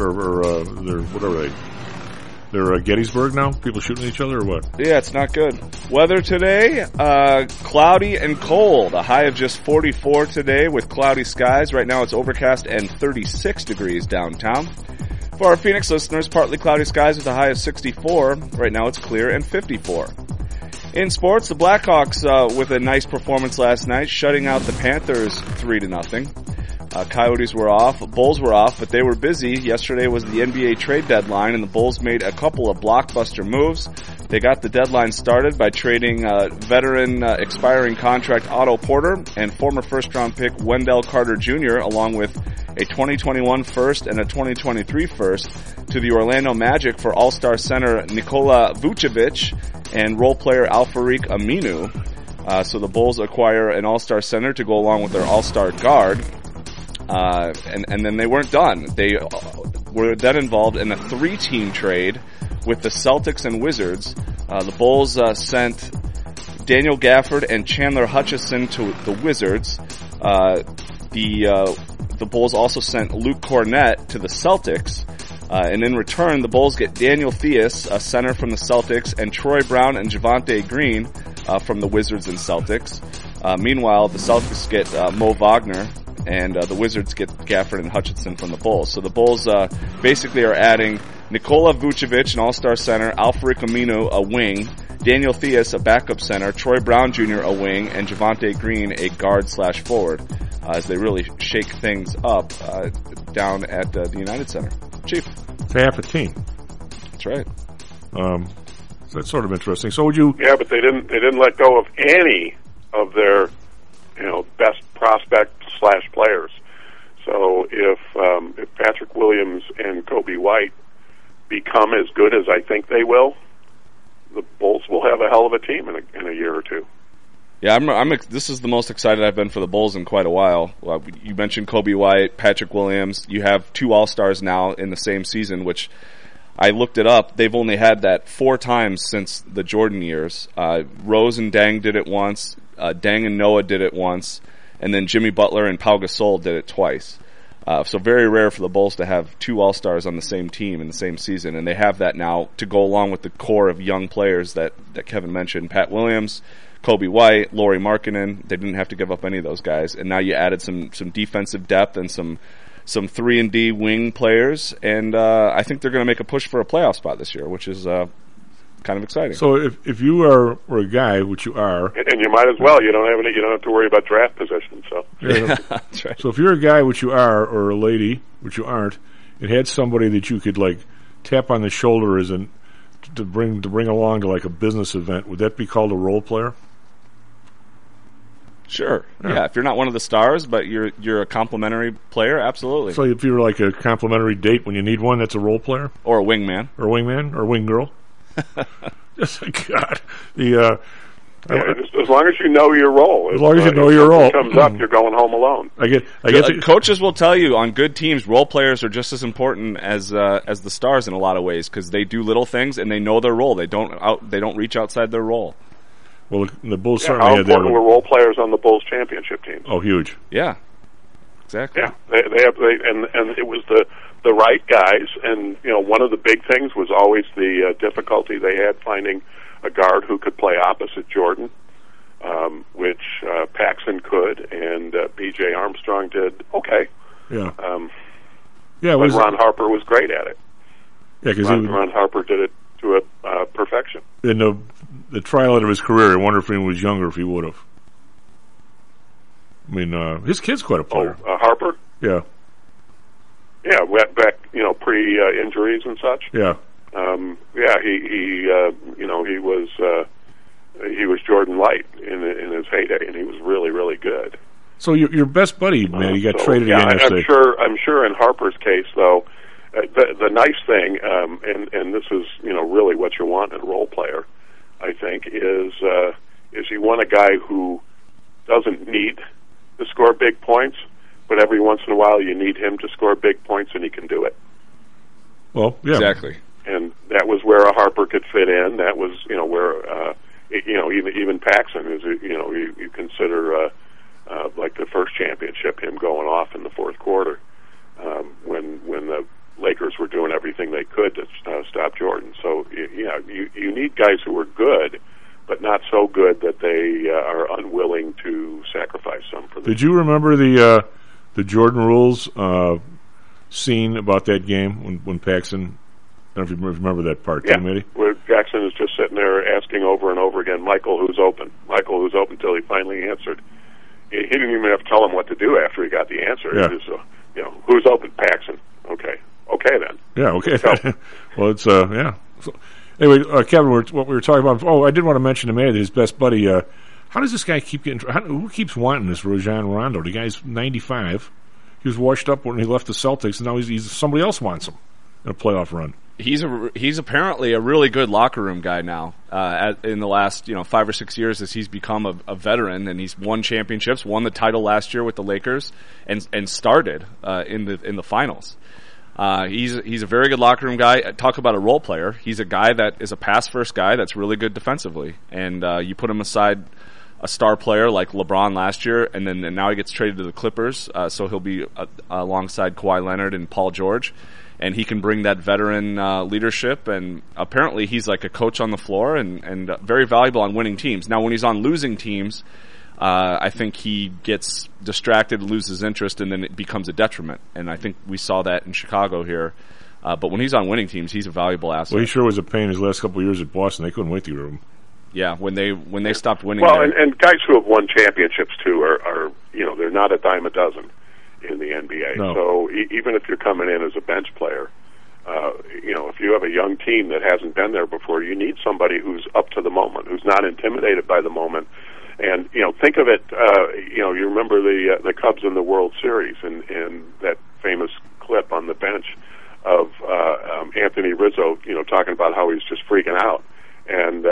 they're Gettysburg now? People shooting at each other or what? Yeah, it's not good. Weather today, cloudy and cold. A high of just 44 today with cloudy skies. Right now it's overcast and 36 degrees downtown. For our Phoenix listeners, partly cloudy skies with a high of 64. Right now it's clear and 54. In sports, the Blackhawks with a nice performance last night, shutting out the Panthers 3-0. Coyotes were off, Bulls were off, but they were busy. Yesterday was the NBA trade deadline, and the Bulls made a couple of blockbuster moves. They got the deadline started by trading veteran expiring contract Otto Porter and former first-round pick Wendell Carter Jr., along with a 2021 first and a 2023 first, to the Orlando Magic for All-Star center Nikola Vucevic and role player Al-Farouq Aminu. So the Bulls acquire an All-Star center to go along with their All-Star guard. And then they weren't done. They were then involved in a 3-team trade with the Celtics and Wizards. The Bulls sent Daniel Gafford and Chandler Hutchison to the Wizards. The Bulls also sent Luke Cornett to the Celtics. And in return, the Bulls get Daniel Theus, a center from the Celtics, and Troy Brown and Javonte Green from the Wizards and Celtics. Meanwhile, the Celtics get Mo Wagner, and the Wizards get Gafford and Hutchinson from the Bulls. So the Bulls basically are adding Nikola Vucevic, an all-star center, Al-Farouq Aminu, a wing, Daniel Theus, a backup center, Troy Brown Jr., a wing, and Javonte Green, a guard/forward, as they really shake things up down at the United Center. Chief. It's half a team. That's right. So that's sort of interesting. So would you... Yeah, but they didn't let go of any of their, best prospect/players. So if Patrick Williams and Kobe White become as good as I think they will, the Bulls will have a hell of a team in a year or two. Yeah, this is the most excited I've been for the Bulls in quite a while. You mentioned Kobe White, Patrick Williams. You have 2 All-Stars now in the same season, which I looked it up. They've only had that 4 times since the Jordan years. Rose and Dang did it once. Dang and Noah did it once. And then Jimmy Butler and Pau Gasol did it twice. So very rare for the Bulls to have 2 All-Stars on the same team in the same season. And they have that now to go along with the core of young players that Kevin mentioned. Pat Williams, Kobe White, Lauri Markkanen. They didn't have to give up any of those guys. And now you added some defensive depth and some 3-and-D wing players. And I think they're going to make a push for a playoff spot this year, which is kind of exciting. So if you were a guy, which you are, and you might as well. You don't have to worry about draft position. So yeah, that's right. So if you're a guy, which you are, or a lady, which you aren't, it had somebody that you could tap on the shoulder to bring along to a business event. Would that be called a role player? Sure. Yeah. If you're not one of the stars, but you're a complimentary player, absolutely. So if you're a complimentary date when you need one, that's a role player, or a wingman, or a wing girl. Just God, as long as you know your role. As long as you know your role. If it comes up, you're going home alone. I get coaches will tell you on good teams, role players are just as important as the stars in a lot of ways, because they do little things and they know their role. They don't reach outside their role. Well, the Bulls certainly how had that. How important were role players on the Bulls championship team? Oh, huge. Yeah, exactly. Yeah, and it was the right guys, and one of the big things was always the difficulty they had finding a guard who could play opposite Jordan, which Paxson could, and B.J. Armstrong did okay. Yeah. But Ron Harper was great at it. Yeah, because Ron Harper did it to a perfection. In the twilight of his career, I wonder if he was younger, if he would have. I mean, his kid's quite a player. Harper? Yeah. Yeah, back pre-injuries and such. Yeah. He was Jordan Light in his heyday, and he was really, really good. So your best buddy, man, you got traded again yesterday. I'm sure in Harper's case, though, the nice thing, and this is really what you want in a role player, I think, is you want a guy who doesn't need to score big points, but every once in a while you need him to score big points, and he can do it. Well, yeah, exactly. And that was where a Harper could fit in. That was where even Paxson is. You consider like the first championship, him going off in the fourth quarter when the Lakers were doing everything they could to stop Jordan. So you need guys who are good, but not so good that they are unwilling to sacrifice some for them. Did you remember the Jordan Rules scene about that game when Paxson I don't know if you remember that part, yeah, too, Mitty? Where Jackson is just sitting there asking over and over again, Michael, who's open? Michael, who's open, till he finally answered. He didn't even have to tell him what to do after he got the answer. Yeah. He just, who's open? Paxson. Okay then. Yeah, okay. Well, it's, yeah. So, anyway, Kevin, what we were talking about, I did want to mention to Mitty that his best buddy, how does this guy keep getting, who keeps wanting this Rajon Rondo? The guy's 95. He was washed up when he left the Celtics, and now he's somebody else wants him in a playoff run. He's apparently a really good locker room guy now. In the last 5 or 6 years, as he's become a veteran, and he's won championships, won the title last year with the Lakers, and started in the finals. He's a very good locker room guy. Talk about a role player. He's a guy that is a pass first guy that's really good defensively, and you put him aside a star player like LeBron last year, and now he gets traded to the Clippers, so he'll be alongside Kawhi Leonard and Paul George. And he can bring that veteran leadership, and apparently he's like a coach on the floor and very valuable on winning teams. Now, when he's on losing teams, I think he gets distracted, loses interest, and then it becomes a detriment. And I think we saw that in Chicago here. But when he's on winning teams, he's a valuable asset. Well, he sure was a pain his last couple of years at Boston. They couldn't wait to get him. Yeah, when they stopped winning. Well, and guys who have won championships too are they're not a dime a dozen in the NBA. No. So even if you're coming in as a bench player, if you have a young team that hasn't been there before, you need somebody who's up to the moment, who's not intimidated by the moment. And think of it. You remember the Cubs in the World Series and that famous clip on the bench of Anthony Rizzo, talking about how he's just freaking out, and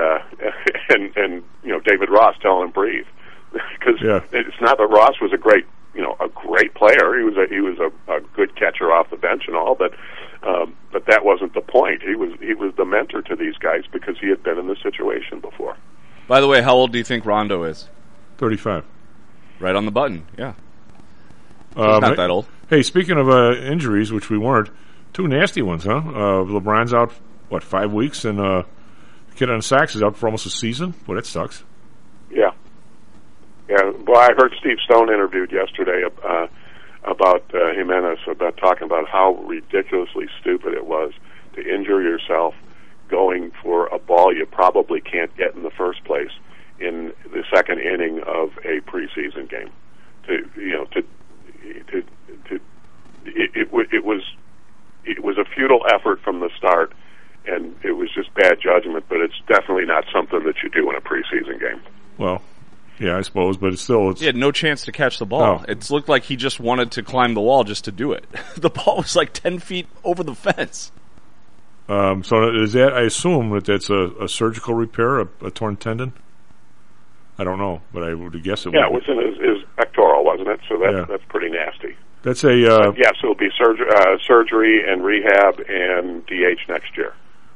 David Ross telling him breathe, because it's not that Ross was a great player. He was a good catcher off the bench and all, but that wasn't the point. He was the mentor to these guys because he had been in this situation before. By the way, how old do you think Rondo is? 35. Right on the button. Yeah. So he's not that old. Hey, speaking of injuries, which we weren't, 2 nasty ones, huh? LeBron's out 5 weeks, and the kid on Sachs is out for almost a season. Boy, that sucks. Yeah. Yeah, well, I heard Steve Stone interviewed yesterday about Jimenez, talking about how ridiculously stupid it was to injure yourself going for a ball you probably can't get in the first place in the second inning of a preseason game. It was a futile effort from the start, and it was just bad judgment. But it's definitely not something that you do in a preseason game. Well. Yeah, I suppose, but he had no chance to catch the ball. No. It looked like he just wanted to climb the wall just to do it. The ball was like 10 feet over the fence. So is that? I assume that's a surgical repair, a torn tendon. I don't know, but I would guess it. Yeah, it was in his pectoral, wasn't it? So that's pretty nasty. That's a yes, it'll be surgery and rehab and DH next year.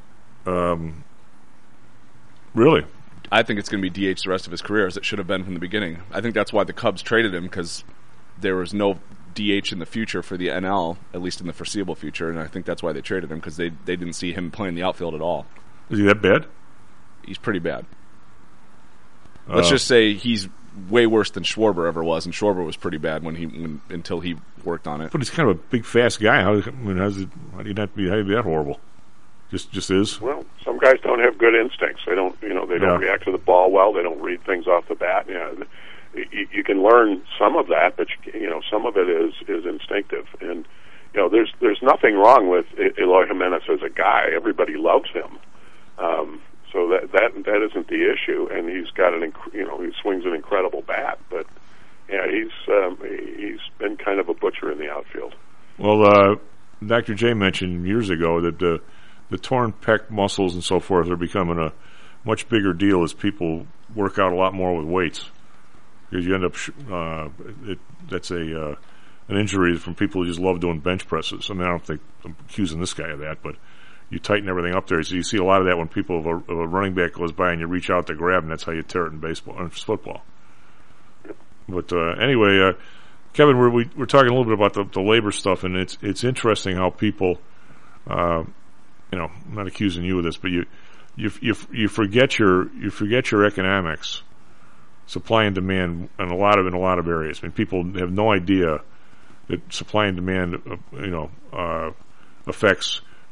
Really? I think it's going to be DH the rest of his career, as it should have been from the beginning. I think that's why the Cubs traded him, because there was no DH in the future for the NL, at least in the foreseeable future, and I think that's why they traded him, because they didn't see him playing the outfield at all. Is he that bad? He's pretty bad. Let's just say he's way worse than Schwarber ever was, and Schwarber was pretty bad until he worked on it. But he's kind of a big, fast guy. How do you not be that horrible? Just is. Well, some guys don't have good instincts. They don't, they don't react to the ball well. They don't read things off the bat. You can learn some of that, but some of it is instinctive. And there's nothing wrong with Eloy Jimenez as a guy. Everybody loves him. So that isn't the issue. And he's got he swings an incredible bat. But yeah, he's been kind of a butcher in the outfield. Well, Dr. J mentioned years ago that the torn pec muscles and so forth are becoming a much bigger deal as people work out a lot more with weights, because you end up that's an injury from people who just love doing bench presses. I mean, I don't think I'm accusing this guy of that, but you tighten everything up there, so you see a lot of that when people if a running back goes by and you reach out to grab, and that's how you tear it in baseball and football. But anyway, Kevin, we're talking a little bit about the labor stuff, and it's interesting how people. I'm not accusing you of this, but you forget your economics, supply and demand, in a lot of areas. I mean, people have no idea that supply and demand, affects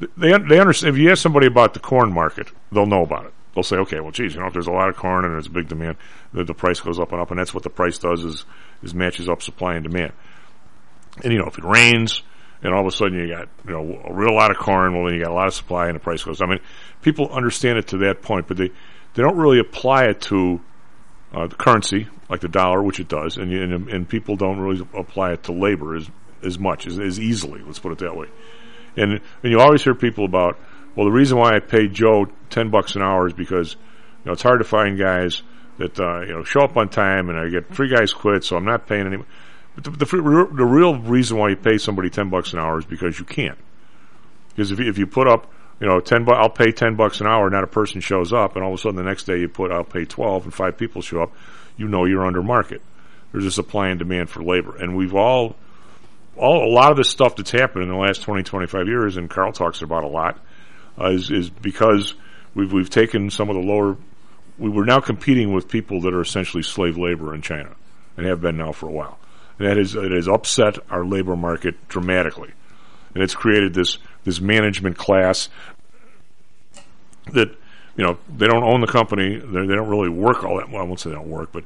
they understand. If you ask somebody about the corn market, they'll know about it. They'll say, okay, well, geez, if there's a lot of corn and there's a big demand, the price goes up and up, and that's what the price does is matches up supply and demand. And, if it rains and all of a sudden you got, a real lot of corn, well, then you got a lot of supply and the price goes up. I mean, people understand it to that point, but they don't really apply it to the currency, like the dollar, which it does, and people don't really apply it to labor as much, as easily, let's put it that way. And you always hear people about, well, the reason why I paid Joe $10 an hour is because, it's hard to find guys that, show up on time, and I get 3 guys quit, so I'm not paying any. But the real reason why you pay somebody $10 an hour is because you can't. Because if you put up, $10, I'll pay $10 an hour, not a person shows up, and all of a sudden the next day you put, I'll pay 12, and 5 people show up, you're under market. There's a supply and demand for labor, and we've a lot of this stuff that's happened in the last 20, 25 years, and Carl talks about a lot, is because we've taken some of the lower. We were now competing with people that are essentially slave labor in China, and have been now for a while. And it has upset our labor market dramatically, and it's created this management class that they don't own the company. They don't really work all that well. I won't say they don't work, but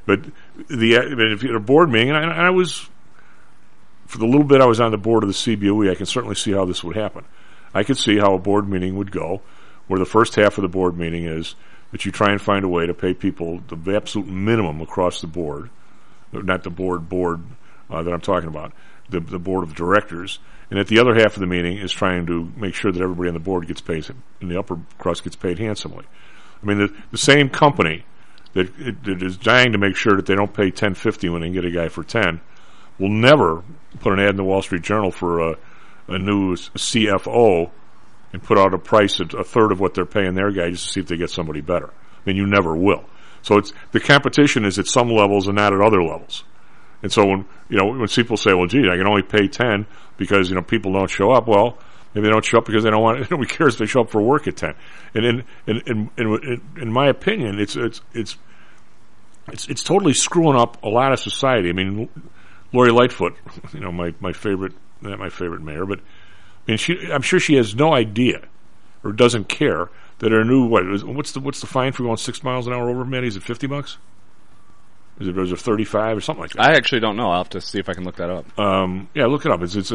if you're at a board meeting, and I was, for the little bit I was on the board of the CBOE, I can certainly see how this would happen. I could see how a board meeting would go, where the first half of the board meeting is that you try and find a way to pay people the absolute minimum across the board, not the board that I'm talking about, the board of directors, and at the other half of the meeting is trying to make sure that everybody on the board gets paid, and the upper crust gets paid handsomely. I mean, the same company that is dying to make sure that they don't pay $10.50 when they get a guy for 10 will never put an ad in the Wall Street Journal for a new CFO and put out a price at a third of what they're paying their guy just to see if they get somebody better. I mean, you never will. So the competition is at some levels and not at other levels. And so when people say, well, gee, I can only pay 10 because, people don't show up. Well, maybe they don't show up because they don't want, nobody cares if they show up for work at 10. And in my opinion, it's totally screwing up a lot of society. I mean, Lori Lightfoot, my favorite, not my favorite mayor, but I'm sure she has no idea or doesn't care that her new what's the fine for going 6 miles an hour over, Matty? Is it $50? Is it 35 or something like that? I actually don't know. I'll have to see if I can look that up. Yeah, look it up. Is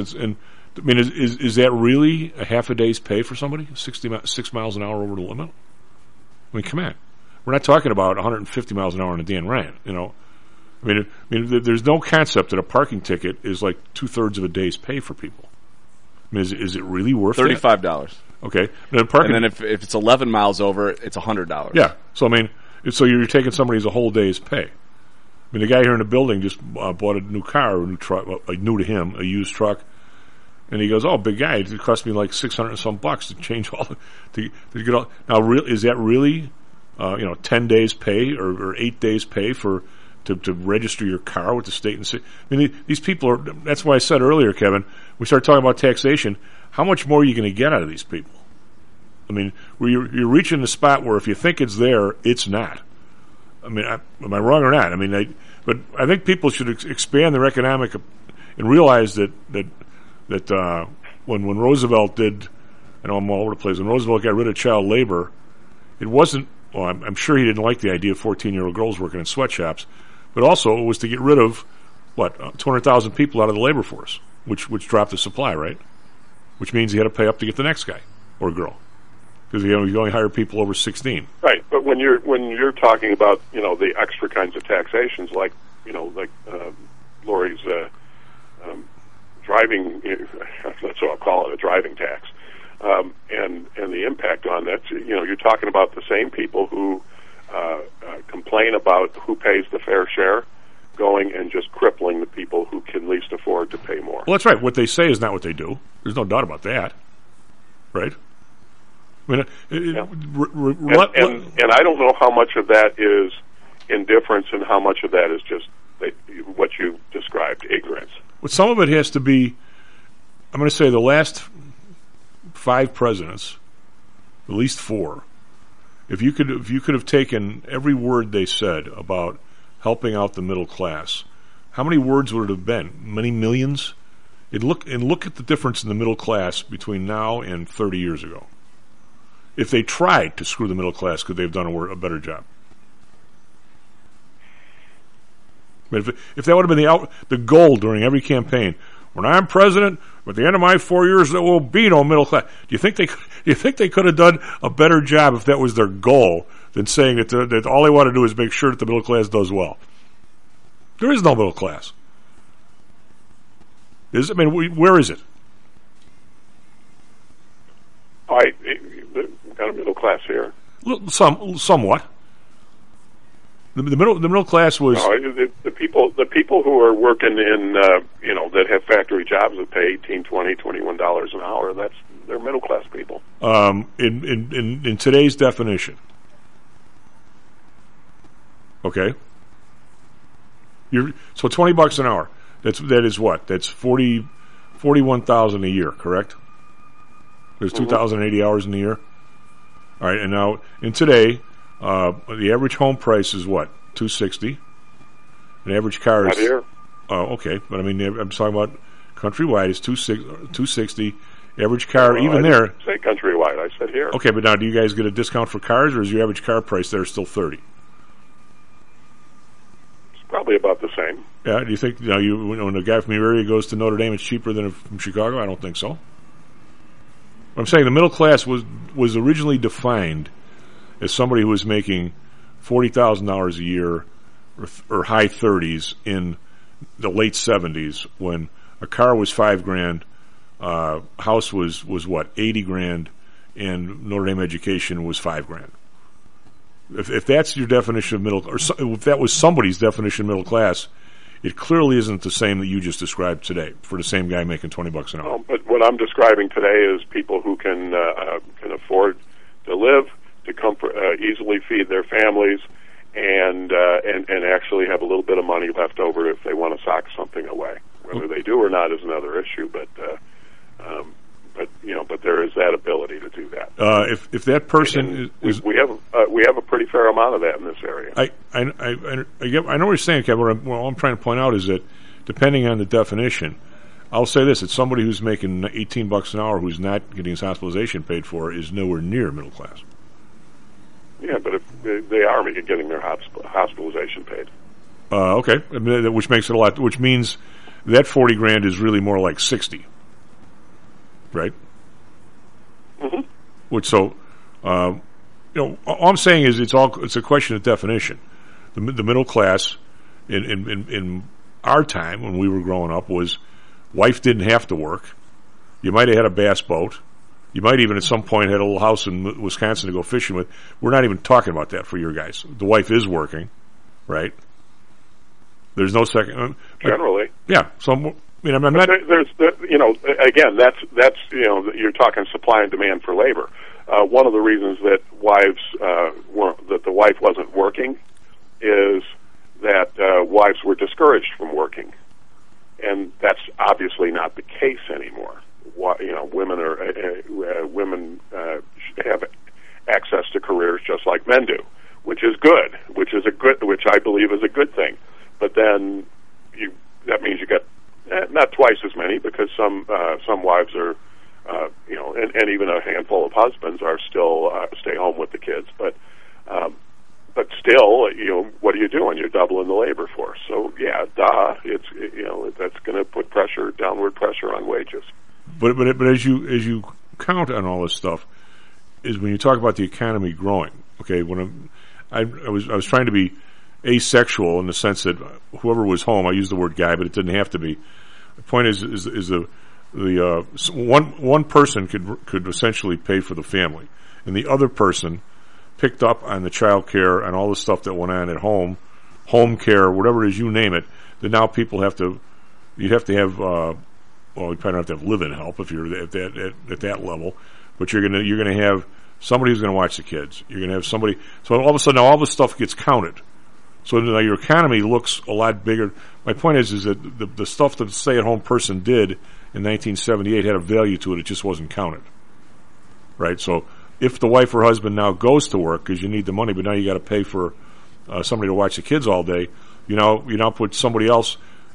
that really a half a day's pay for somebody? 6 miles an hour over the limit? I mean, come on. We're not talking about 150 miles an hour on a Dan Ryan, I mean, there's no concept that a parking ticket is like 2/3 of a day's pay for people. I mean, is it really worth $35? Okay. And then if it's 11 miles over, it's $100. Yeah. So so you're taking somebody's a whole day's pay. I mean, the guy here in the building just bought a new car, a new truck, new to him, a used truck, and he goes, "Oh, big guy, it cost me like $600 and some bucks to change all to get all." Now, is that really 10 days pay or 8 days pay to register your car with the state and city? I mean, these people are. That's why I said earlier, Kevin, we started talking about taxation. How much more are you going to get out of these people? I mean, you're reaching the spot where if you think it's there, it's not. I mean, am I wrong or not? I mean, but I think people should expand their economic and realize that when Roosevelt did, I know I'm all over the place. When Roosevelt got rid of child labor, it wasn't. Well, I'm sure he didn't like the idea of 14-year-old girls working in sweatshops, but also it was to get rid of 200,000 people out of the labor force, which dropped the supply, right? Which means he had to pay up to get the next guy or girl, because he only hired people over 16. Right, but when you're talking about the extra kinds of taxations, like Lori's driving, so I'll call it a driving tax, and the impact on that, you're talking about the same people who complain about who pays the fair share, going and just crippling the people who can least afford to pay more. Well, that's right. What they say is not what they do. There's no doubt about that, right? I mean, and I don't know how much of that is indifference and how much of that is just what you described, ignorance. Well, some of it has to be. I'm going to say the last 5 presidents, at least 4. If you could have taken every word they said about helping out the middle class, how many words would it have been? Many millions? And look at the difference in the middle class between now and 30 years ago. If they tried to screw the middle class, could they have done a better job? But if that would have been the goal during every campaign, when I'm president, at the end of my 4 years, there will be no middle class. Do you think they could have done a better job if that was their goal than saying that all they want to do is make sure that the middle class does well? There is no middle class. Where is it? Got a middle class here. Somewhat. The middle class was the people who are working in that have factory jobs that pay $18, $20, $21 an hour. They're middle class people. In today's definition, okay. So $20 an hour. That is what? That's 41,000 a year, correct? There's 2,080 hours in the year. All right, and now in today, the average home price is what? $260. An average car is. Not here. Oh, okay, but I mean, I'm talking about countrywide. It's $260. Average car, even I there. Didn't say countrywide. I said here. Okay, but now do you guys get a discount for cars, or is your average car price there still $30? It's probably about the same. Yeah. Do you think when a guy from your area goes to Notre Dame, it's cheaper than from Chicago? I don't think so. I'm saying the middle class was originally defined as somebody who was making $40,000 a year or high 30s in the late 70s, when a car was $5,000, house was what, $80,000, and Notre Dame education was $5,000. If that's your definition of middle, or if that was somebody's definition of middle class, it clearly isn't the same that you just described today for the same guy making $20 an hour. But what I'm describing today is people who can afford to live, to easily feed their families, and actually have a little bit of money left over if they want to sock something away. Whether they do or not is another issue, but there is that ability to do that. If that person is, we have a pretty fair amount of that in this area. I know what you're saying, Kevin. What I'm trying to point out is that depending on the definition, I'll say this: it's somebody who's making $18 an hour who's not getting his hospitalization paid for is nowhere near middle class. Yeah, but if they are getting their hospitalization paid. Okay, which makes it a lot. Which means that $40,000 is really more like 60, right? Mm-hmm. Which all I'm saying is it's a question of definition. The middle class in our time when we were growing up was wife didn't have to work. You might have had a bass boat. You might even at some point had a little house in Wisconsin to go fishing with. We're not even talking about that for your guys. The wife is working, right? There's no second. Generally, yeah. So I'm not. Again, that's you're talking supply and demand for labor. One of the reasons that the wife wasn't working is that wives were discouraged from working, and that's obviously not the case anymore. Women have access to careers just like men do, which is good, which I believe is a good thing. But then that means you get not twice as many, because some wives are, and even a handful of husbands are still stay home with the kids. But still, what are you doing? You're doubling the labor force. So yeah, that's going to put downward pressure on wages. But as you count on all this stuff, is when you talk about the economy growing. Okay, when I was trying to be asexual in the sense that whoever was home, I used the word guy, but it didn't have to be. The point is the one person could essentially pay for the family, and the other person picked up on the child care and all the stuff that went on at home care, whatever it is, you name it. That now people you'd have to have. Well, you probably don't have to have live-in help if you're at that level, but you're gonna have somebody who's gonna watch the kids. You're gonna have somebody. So all of a sudden, now all this stuff gets counted. So now your economy looks a lot bigger. My point is that the stuff that the stay-at-home person did in 1978 had a value to it. It just wasn't counted, right? So if the wife or husband now goes to work because you need the money, but now you got to pay for somebody to watch the kids all day, you now put somebody else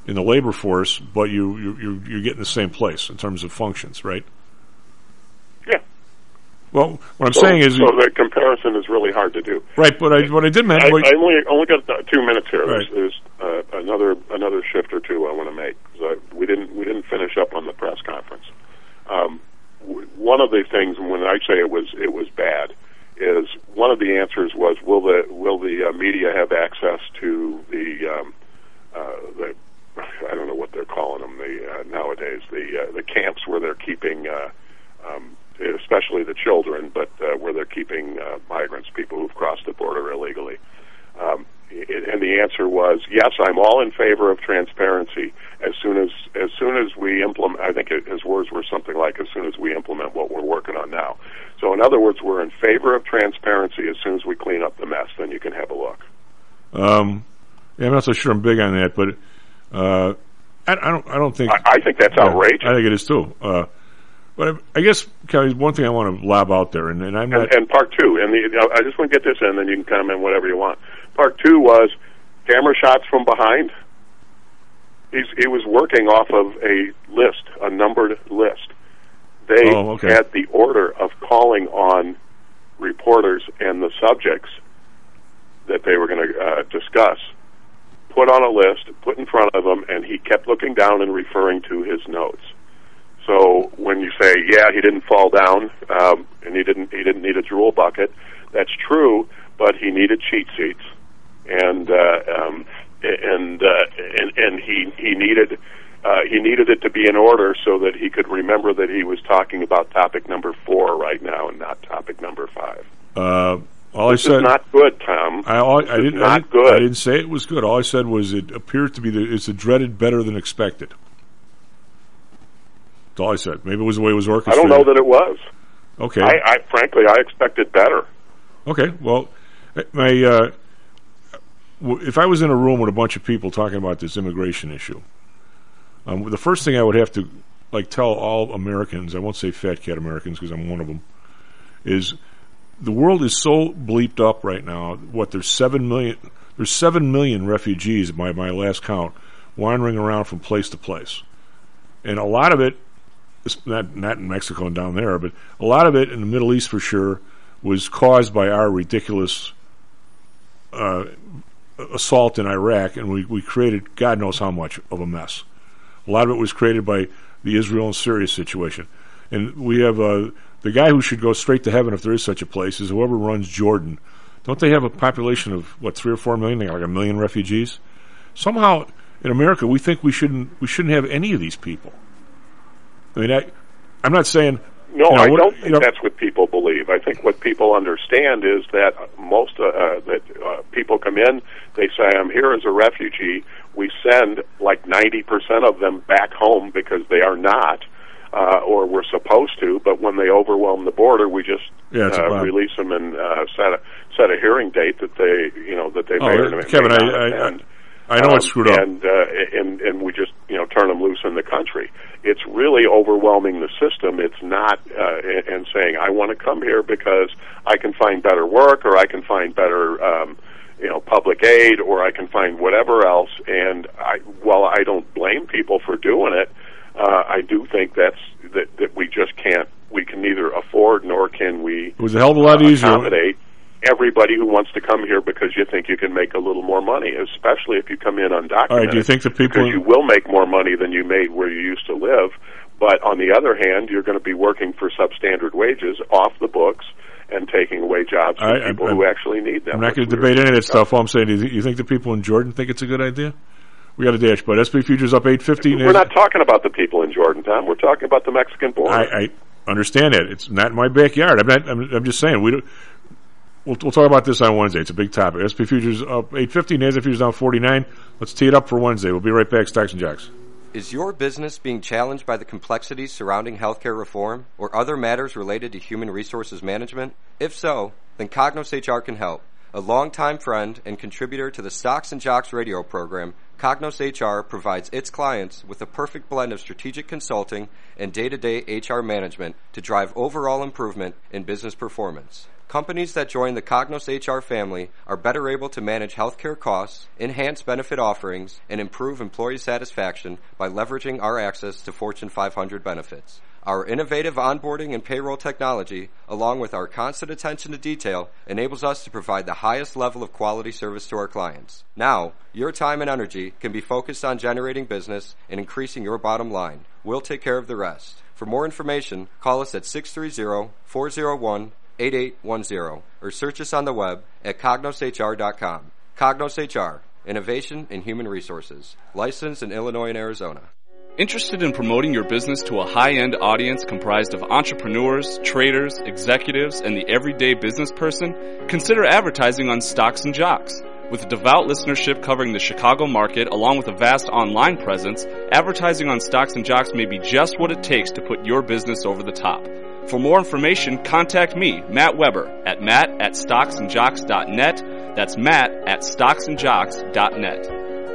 in the labor force, but you're getting the same place in terms of functions, right? Yeah. Well, what I'm saying is... So the comparison is really hard to do. Right, but what I did mention... I only got 2 minutes here. Right. There's another shift or two I want to make. We didn't finish up on the press conference. One of the things, when I say it was bad, is one of the answers was, will the media have access to the I don't know what they're calling them nowadays, the camps where they're keeping especially the children, but where they're keeping migrants, people who've crossed the border illegally. And the answer was, yes, I'm all in favor of transparency as soon as we implement. I think his words were something like, as soon as we implement what we're working on now. So in other words, we're in favor of transparency as soon as we clean up the mess. Then you can have a look. Yeah, I'm not so sure I'm big on that, but I don't think. I think that's outrageous. I think it is too. But I guess, Kelly, one thing I want to lob out there, and I'm not... And part two, I just want to get this in, then you can comment whatever you want. Part two was camera shots from behind. He was working off of a list, a numbered list. They had the order of calling on reporters and the subjects that they were going to discuss, put on a list, put in front of him, and he kept looking down and referring to his notes. So when you say, yeah, he didn't fall down, and he didn't need a drool bucket, that's true, but he needed cheat sheets, and he needed it to be in order so that he could remember that he was talking about topic number 4 right now and not topic number 5. This is not good, Tom. I good. I didn't say it was good. All I said was it appeared to be it's a dreaded better than expected. That's all I said. Maybe it was the way it was orchestrated. I don't know that it was. Okay. Frankly, I expected better. Okay. Well, if I was in a room with a bunch of people talking about this immigration issue, the first thing I would have to tell all Americans, I won't say fat cat Americans because I'm one of them, is the world is so bleeped up right now. There's 7 million refugees by my last count wandering around from place to place, and a lot of it. Not in Mexico and down there, but a lot of it in the Middle East for sure was caused by our ridiculous assault in Iraq, and we created God knows how much of a mess. A lot of it was created by the Israel and Syria situation. And we have the guy who should go straight to heaven if there is such a place is whoever runs Jordan. Don't they have a population of, 3 or 4 million? They got 1 million refugees? Somehow in America we think we shouldn't have any of these people. I mean, I'm not saying... No, I don't think that's what people believe. I think what people understand is that most people come in, they say, I'm here as a refugee. We send 90% of them back home because they are not, or we're supposed to, but when they overwhelm the border, we just release them and set a hearing date that they may or may Kevin, not. I know it's screwed up. And we just, turn them loose in the country. It's really overwhelming the system. It's not, and saying, I want to come here because I can find better work or I can find better, public aid or I can find whatever else. And while I don't blame people for doing it, I do think that we just can't, we can neither afford nor can we it was a hell of a lot easier. Accommodate everybody who wants to come here because you think you can make a little more money, especially if you come in undocumented. All right, do you think the people... Because you will make more money than you made where you used to live, but on the other hand, you're going to be working for substandard wages off the books and taking away jobs from people who actually need them. I'm not going to debate any of that stuff. All I'm saying, do you think the people in Jordan think it's a good idea? We got a dash, but SP Futures up 850. We're not talking about the people in Jordan, Tom. We're talking about the Mexican border. I understand that. It's not in my backyard. I'm just saying, We'll talk about this on Wednesday. It's a big topic. SP Futures up 850, NASDAQ Futures down 49. Let's tee it up for Wednesday. We'll be right back. Stocks and Jocks. Is your business being challenged by the complexities surrounding healthcare reform or other matters related to human resources management? If so, then Cognos HR can help. A longtime friend and contributor to the Stocks and Jocks radio program, Cognos HR provides its clients with a perfect blend of strategic consulting and day-to-day HR management to drive overall improvement in business performance. Companies that join the Cognos HR family are better able to manage healthcare costs, enhance benefit offerings, and improve employee satisfaction by leveraging our access to Fortune 500 benefits. Our innovative onboarding and payroll technology, along with our constant attention to detail, enables us to provide the highest level of quality service to our clients. Now, your time and energy can be focused on generating business and increasing your bottom line. We'll take care of the rest. For more information, call us at 630-401-8810 or search us on the web at cognoshr.com. Cognos HR, innovation in human resources. Licensed in Illinois and Arizona. Interested in promoting your business to a high-end audience comprised of entrepreneurs, traders, executives, and the everyday business person? Consider advertising on Stocks and Jocks. With a devout listenership covering the Chicago market along with a vast online presence, advertising on Stocks and Jocks may be just what it takes to put your business over the top. For more information, contact me, Matt Weber, at matt@stocksandjocks.net. That's matt@stocksandjocks.net.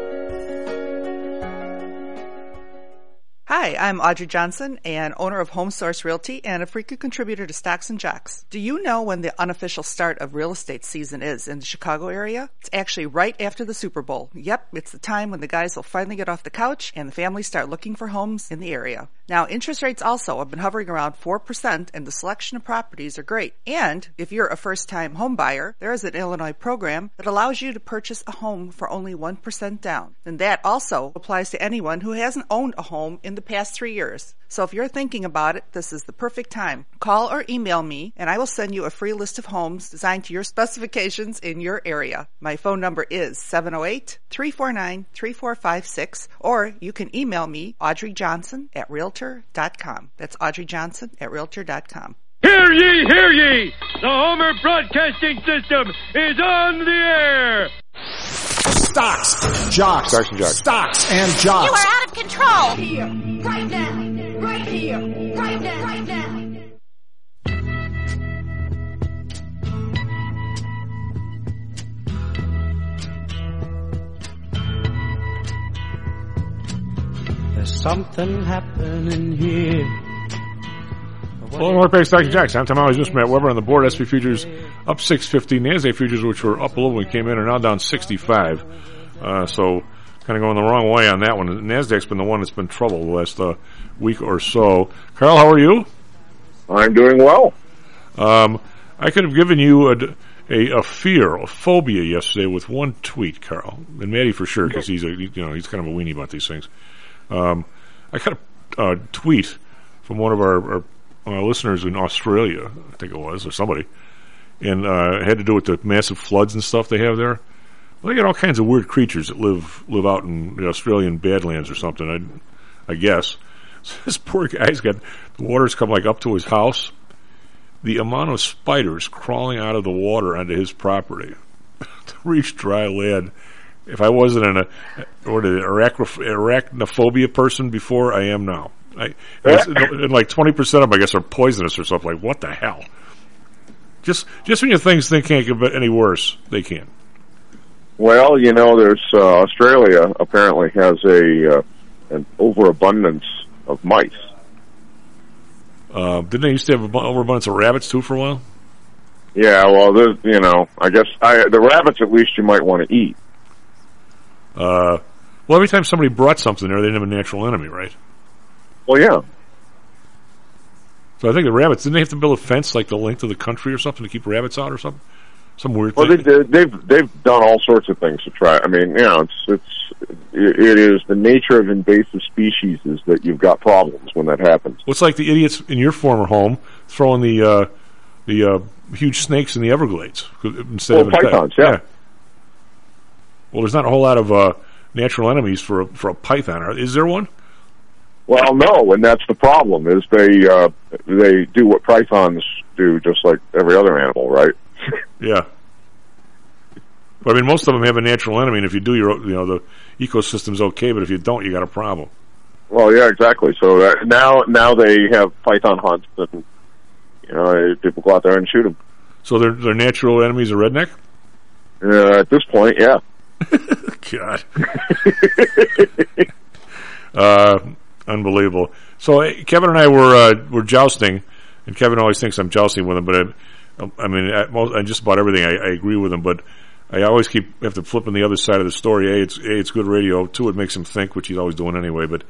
Hi, I'm Audrey Johnson, and owner of Home Source Realty and a frequent contributor to Stocks and Jocks. Do you know when the unofficial start of real estate season is in the Chicago area? It's actually right after the Super Bowl. Yep, it's the time when the guys will finally get off the couch and the families start looking for homes in the area. Now, interest rates also have been hovering around 4%, and the selection of properties are great. And if you're a first-time home buyer, there is an Illinois program that allows you to purchase a home for only 1% down. And that also applies to anyone who hasn't owned a home in the past 3 years. So if you're thinking about it, this is the perfect time. Call or email me, and I will send you a free list of homes designed to your specifications in your area. My phone number is 708-349-3456, or you can email me, audreyjohnson@realtor.com. That's audreyjohnson@realtor.com. Hear ye, hear ye! The Homer Broadcasting System is on the air! Stocks, jocks, Stocks and Jocks. Stocks and jocks. You are out of control. Here, right now, right here, right now, right now. There's something happening here. Well, North Bay Stocks and Jocks. I'm Tom Always, just Matt Weber on the board. SP futures up 650. NASDAQ futures, which were up a little when we came in, are now down 65. So kind of going the wrong way on that one. NASDAQ's been the one that's been trouble the last week or so. Carl, how are you? I'm doing well. I could have given you a fear, a phobia yesterday with one tweet, Carl, and Maddie for sure, because he's kind of a weenie about these things. I got a tweet from one of our listeners in Australia, I think it was, or somebody, and it had to do with the massive floods and stuff they have there. Well, they got all kinds of weird creatures that live out in the Australian Badlands or something, I guess. So this poor guy's got the water's come like up to his house. The amount of spiders crawling out of the water onto his property to reach dry land. If I wasn't an arachnophobia person before, I am now. And like 20% of them, I guess, are poisonous or something. Like, what the hell? Just when you think they can't get any worse, they can. Well, there's Australia apparently has an overabundance of mice. Didn't they used to have an overabundance of rabbits too for a while? Yeah, well, I guess the rabbits at least you might want to eat. Well, every time somebody brought something there, they didn't have a natural enemy, right? Well, yeah. So I think the rabbits, didn't they have to build a fence like the length of the country or something to keep rabbits out or something? Some weird thing? Well, they've done all sorts of things to try. I mean, it is the nature of invasive species is that you've got problems when that happens. Well, it's like the idiots in your former home throwing the huge snakes in the Everglades instead of pythons. Yeah. Well, there's not a whole lot of natural enemies for a python. Is there one? Well, no, and that's the problem. Is they do what pythons do, just like every other animal, right? Yeah. But I mean, most of them have a natural enemy, and if you do, the ecosystem's okay. But if you don't, you got a problem. Well, yeah, exactly. So now they have python hunts, and people go out there and shoot them. So their natural enemies are redneck? At this point, yeah. God. Unbelievable. So Kevin and I were jousting, and Kevin always thinks I'm jousting with him, but on just about everything I agree with him, but I always have to flip on the other side of the story. It's good radio. 2, it makes him think, which he's always doing anyway, but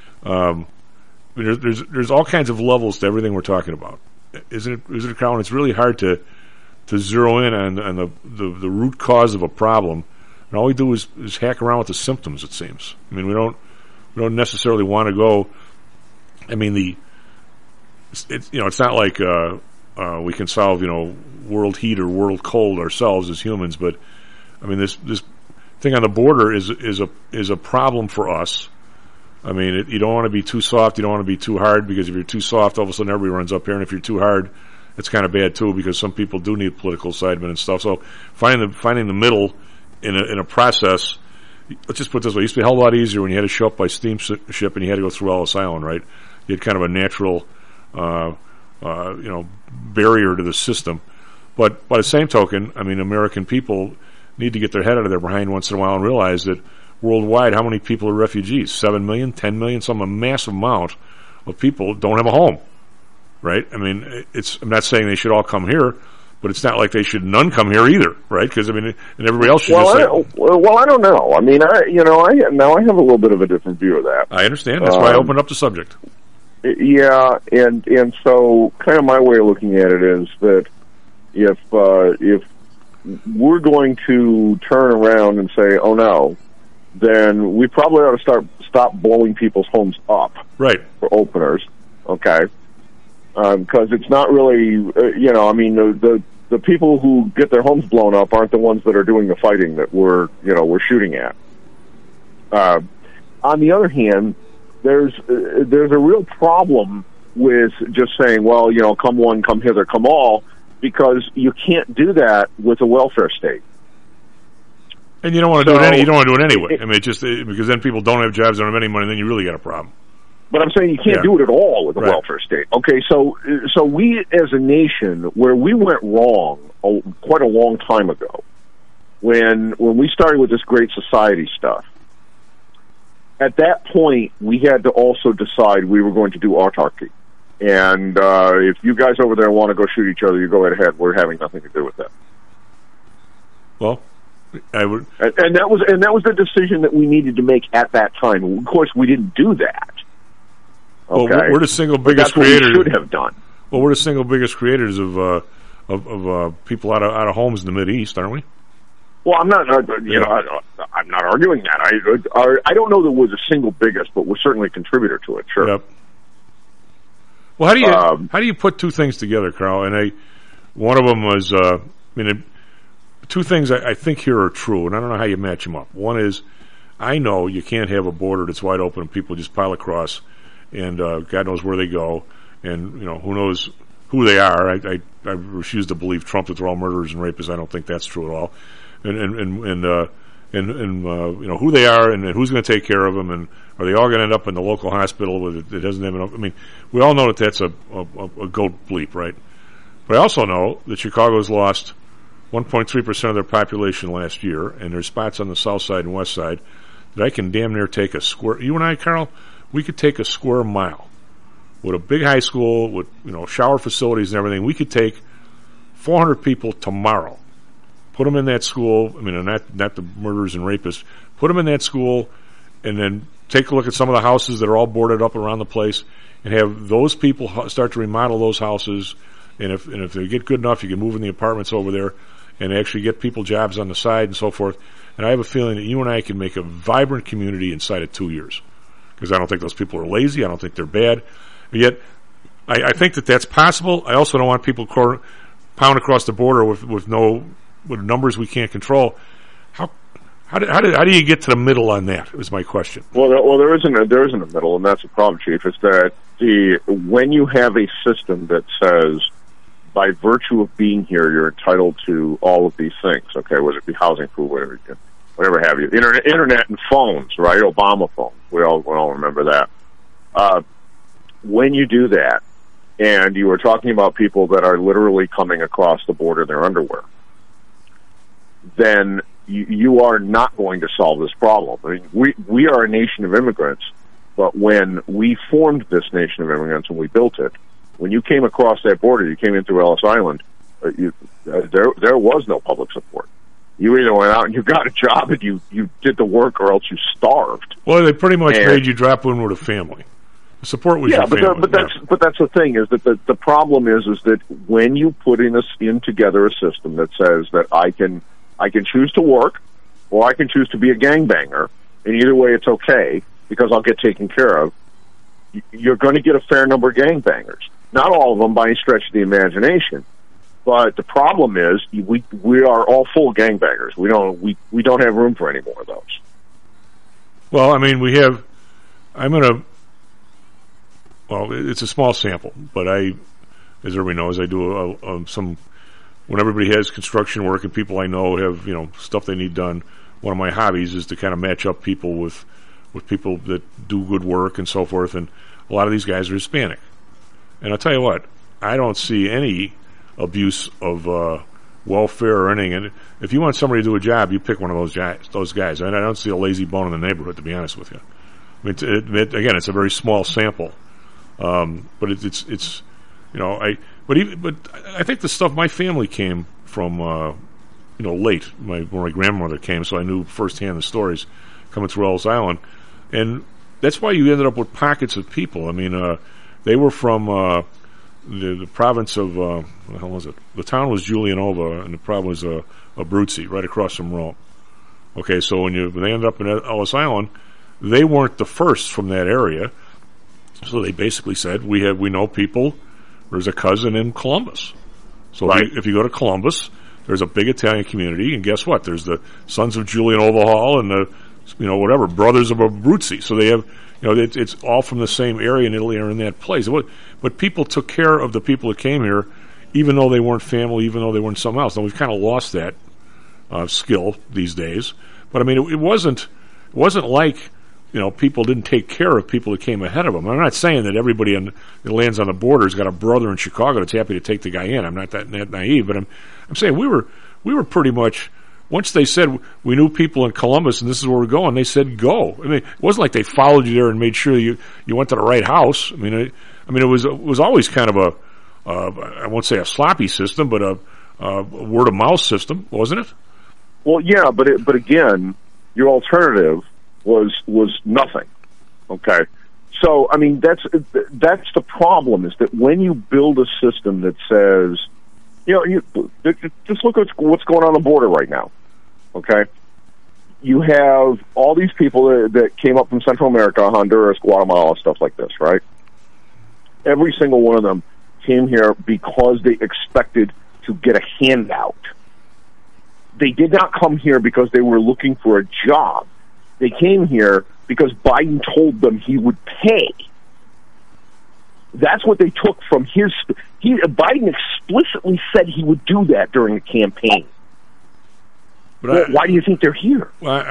there's all kinds of levels to everything we're talking about. Isn't it, Carl? It's really hard to zero in on the root cause of a problem, and all we do is hack around with the symptoms, it seems. I mean, we don't necessarily want to go. I mean, it's not like we can solve world heat or world cold ourselves as humans, but I mean this thing on the border is a problem for us. I mean, you don't want to be too soft, you don't want to be too hard, because if you're too soft, all of a sudden everybody runs up here, and if you're too hard, it's kind of bad too, because some people do need political assignment and stuff. So finding the middle in a process. Let's just put it this way: it used to be a hell of a lot easier when you had to show up by steamship and you had to go through Ellis Island, right? You had kind of a natural, barrier to the system. But by the same token, I mean, American people need to get their head out of their behind once in a while and realize that worldwide, how many people are refugees? 7 million, 10 million, a massive amount of people don't have a home, right? I mean, I'm not saying they should all come here, but it's not like they should none come here either, right? Because I mean, and everybody else should just say. Well, I don't know. I mean, I have a little bit of a different view of that. I understand. That's why I opened up the subject. Yeah, and so kind of my way of looking at it is that if we're going to turn around and say, oh no, then we probably ought to stop blowing people's homes up, right? For openers, okay? Because it's not really, I mean, the people who get their homes blown up aren't the ones that are doing the fighting that we're shooting at. On the other hand, there's a real problem with just saying, well, come one, come hither, come all, because you can't do that with a welfare state. And you don't want to do it. You don't want to do it anyway. I mean, because then people don't have jobs, don't have any money, and then you really got a problem. But I'm saying you can't do it at all with a welfare state. Okay, so we as a nation, where we went wrong quite a long time ago, when we started with this Great Society stuff, at that point we had to also decide we were going to do autarky. And if you guys over there want to go shoot each other, you go right ahead. We're having nothing to do with that. Well, I would, and that was the decision that we needed to make at that time. Of course, we didn't do that. Okay. Well, we're the single biggest creators. What we should have done. Well, we're the single biggest creators of people out of homes in the Mideast, aren't we? Well, I'm not. I'm not arguing that. I don't know that we're the single biggest, but we're certainly a contributor to it. Sure. Yep. Well, how do you put two things together, Carl? And one of them was two things I think here are true, and I don't know how you match them up. One is, I know you can't have a border that's wide open and people just pile across, and God knows where they go, and who knows who they are. I refuse to believe Trump that they're all murderers and rapists. I don't think that's true at all. And who they are and who's going to take care of them, and are they all going to end up in the local hospital that doesn't have enough? I mean, we all know that that's a goat bleep, right? But I also know that Chicago's lost 1.3% of their population last year, and there's spots on the south side and west side that I can damn near take a square. You and I, Carl, we could take a square mile with a big high school with shower facilities and everything. We could take 400 people tomorrow, put them in that school. I mean, not the murderers and rapists. Put them in that school, and then take a look at some of the houses that are all boarded up around the place, and have those people start to remodel those houses. And if they get good enough, you can move in the apartments over there and actually get people jobs on the side and so forth. And I have a feeling that you and I can make a vibrant community inside of 2 years. Because I don't think those people are lazy. I don't think they're bad. But yet, I think that that's possible. I also don't want people pound across the border with numbers we can't control. How do you get to the middle on that? Is my question. Well, there isn't a middle, and that's the problem, Chief. It's that when you have a system that says, by virtue of being here, you're entitled to all of these things. Okay, whether it be housing, food, whatever have you, internet and phones, right? Obama phones. We all remember that. When you do that, and you are talking about people that are literally coming across the border in their underwear, then you are not going to solve this problem. I mean, we are a nation of immigrants, but when we formed this nation of immigrants and we built it, when you came across that border, you came in through Ellis Island, there was no public support. You either went out and you got a job and you did the work, or else you starved. Well, they pretty much made you drop in with a family. The support was your family. But that's the thing, is that the problem is that when you put in together a system that says that I can choose to work, or I can choose to be a gangbanger, and either way it's okay because I'll get taken care of, you're going to get a fair number of gangbangers. Not all of them by any stretch of the imagination. But the problem is we are all full of gangbangers. We don't have room for any more of those. Well, I mean, it's a small sample, but as everybody knows, I do some, when everybody has construction work and people I know have, stuff they need done, one of my hobbies is to kind of match up people with people that do good work and so forth, and a lot of these guys are Hispanic. And I'll tell you what, I don't see any abuse of welfare or anything. And if you want somebody to do a job, you pick one of those guys. I don't see a lazy bone in the neighborhood, to be honest with you. I mean, again, it's a very small sample, but it's but I think the stuff my family came from, late. When my grandmother came, so I knew firsthand the stories coming through Ellis Island, and that's why you ended up with pockets of people. I mean, they were from the province of what the hell was it? The town was Giulianova, and the province was Abruzzi, right across from Rome. Okay, so when they ended up in Ellis Island, they weren't the first from that area, so they basically said, we know people. There's a cousin in Columbus, so right. If you go to Columbus, there's a big Italian community, and guess what? There's the Sons of Giulianova Hall and the Brothers of Abruzzi. So they have. It's all from the same area in Italy or in that place. But people took care of the people that came here, even though they weren't family, even though they weren't something else. Now, we've kind of lost that skill these days. But, I mean, it wasn't like, people didn't take care of people that came ahead of them. I'm not saying that everybody that lands on the border has got a brother in Chicago that's happy to take the guy in. I'm not that naive. But I'm saying we were pretty much... Once they said we knew people in Columbus and this is where we're going, they said go. I mean, it wasn't like they followed you there and made sure you went to the right house. I mean, it was always kind of I won't say a sloppy system, but a word of mouth system, wasn't it? Well, yeah, but again, your alternative was nothing. Okay, so I mean that's the problem, is that when you build a system that says, just look at what's going on the border right now. Okay, you have all these people that came up from Central America, Honduras, Guatemala, stuff like this, right? Every single one of them came here because they expected to get a handout. They did not come here because they were looking for a job. They came here because Biden told them he would pay. That's what they took from Biden explicitly said he would do that during the campaign. But why do you think they're here? Well,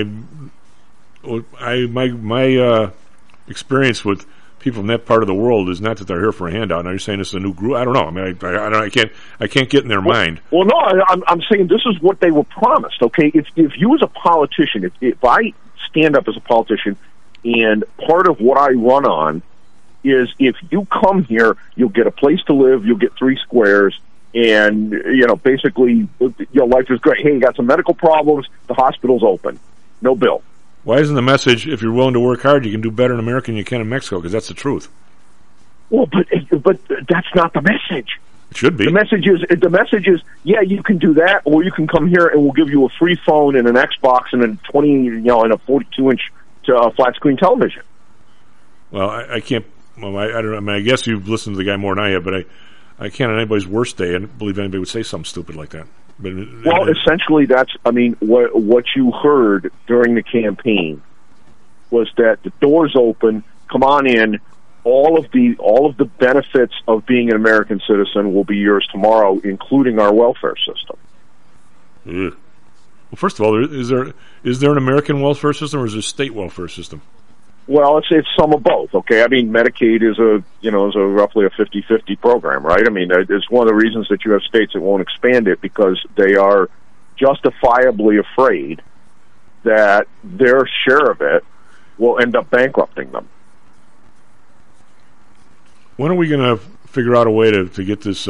my experience with people from that part of the world is not that they're here for a handout. Now you're saying this is a new group. I don't know. I mean, I can't get in their mind. Well, no, I'm saying this is what they were promised. Okay, if you as a politician, if I stand up as a politician, and part of what I run on is if you come here, you'll get a place to live, you'll get 3 squares, and, basically your life is great. Hey, you got some medical problems, the hospital's open. No bill. Why isn't the message, if you're willing to work hard, you can do better in America than you can in Mexico? Because that's the truth. Well, but that's not the message. It should be. The message is, yeah, you can do that, or you can come here and we'll give you a free phone and an Xbox and a 20, and a 42-inch flat screen television. Well, I can't. Well, I don't know. I mean, I guess you've listened to the guy more than I have, but I can't on anybody's worst day and believe anybody would say something stupid like that. Well, essentially, what you heard during the campaign was that the door's open. Come on in. All of the benefits of being an American citizen will be yours tomorrow, including our welfare system. Ugh. Well, first of all, is there an American welfare system or is there a state welfare system? Well, it's some of both. Okay, I mean, Medicaid is roughly a 50-50 program, right? I mean, it's one of the reasons that you have states that won't expand it because they are justifiably afraid that their share of it will end up bankrupting them. When are we going to figure out a way to get this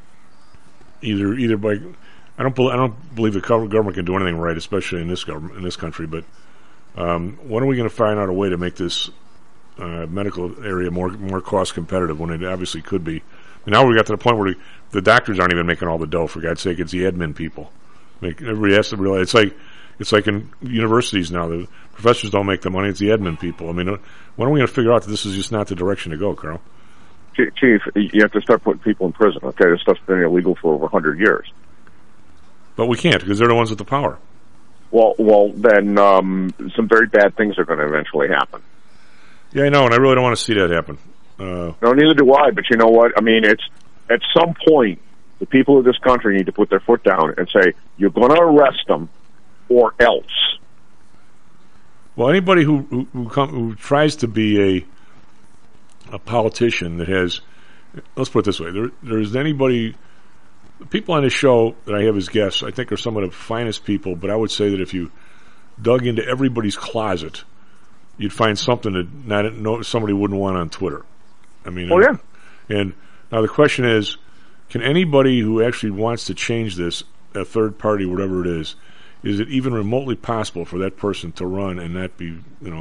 either by? I don't believe the government can do anything right, especially in this country. But when are we going to find out a way to make this medical area more cost competitive when it obviously could be? And now we got to the point where the doctors aren't even making all the dough. For God's sake, it's the admin people. Everybody has to realize it's like in universities now. The professors don't make the money; it's the admin people. I mean, when are we going to figure out that this is just not the direction to go, Carl? Chief, you have to start putting people in prison. Okay, this stuff's been illegal for over 100 years. But we can't because they're the ones with the power. Well, then some very bad things are going to eventually happen. Yeah, I know, and I really don't want to see that happen. No, neither do I. But you know what? I mean, it's at some point the people of this country need to put their foot down and say, "You're going to arrest them, or else." Well, anybody who tries to be a politician that has, let's put it this way, there's anybody, people on this show that I have as guests, I think are some of the finest people, but I would say that if you dug into everybody's closet, you'd find something that somebody wouldn't want on Twitter. I mean, oh yeah. And now the question is, can anybody who actually wants to change this, a third party, whatever it is it even remotely possible for that person to run and not be,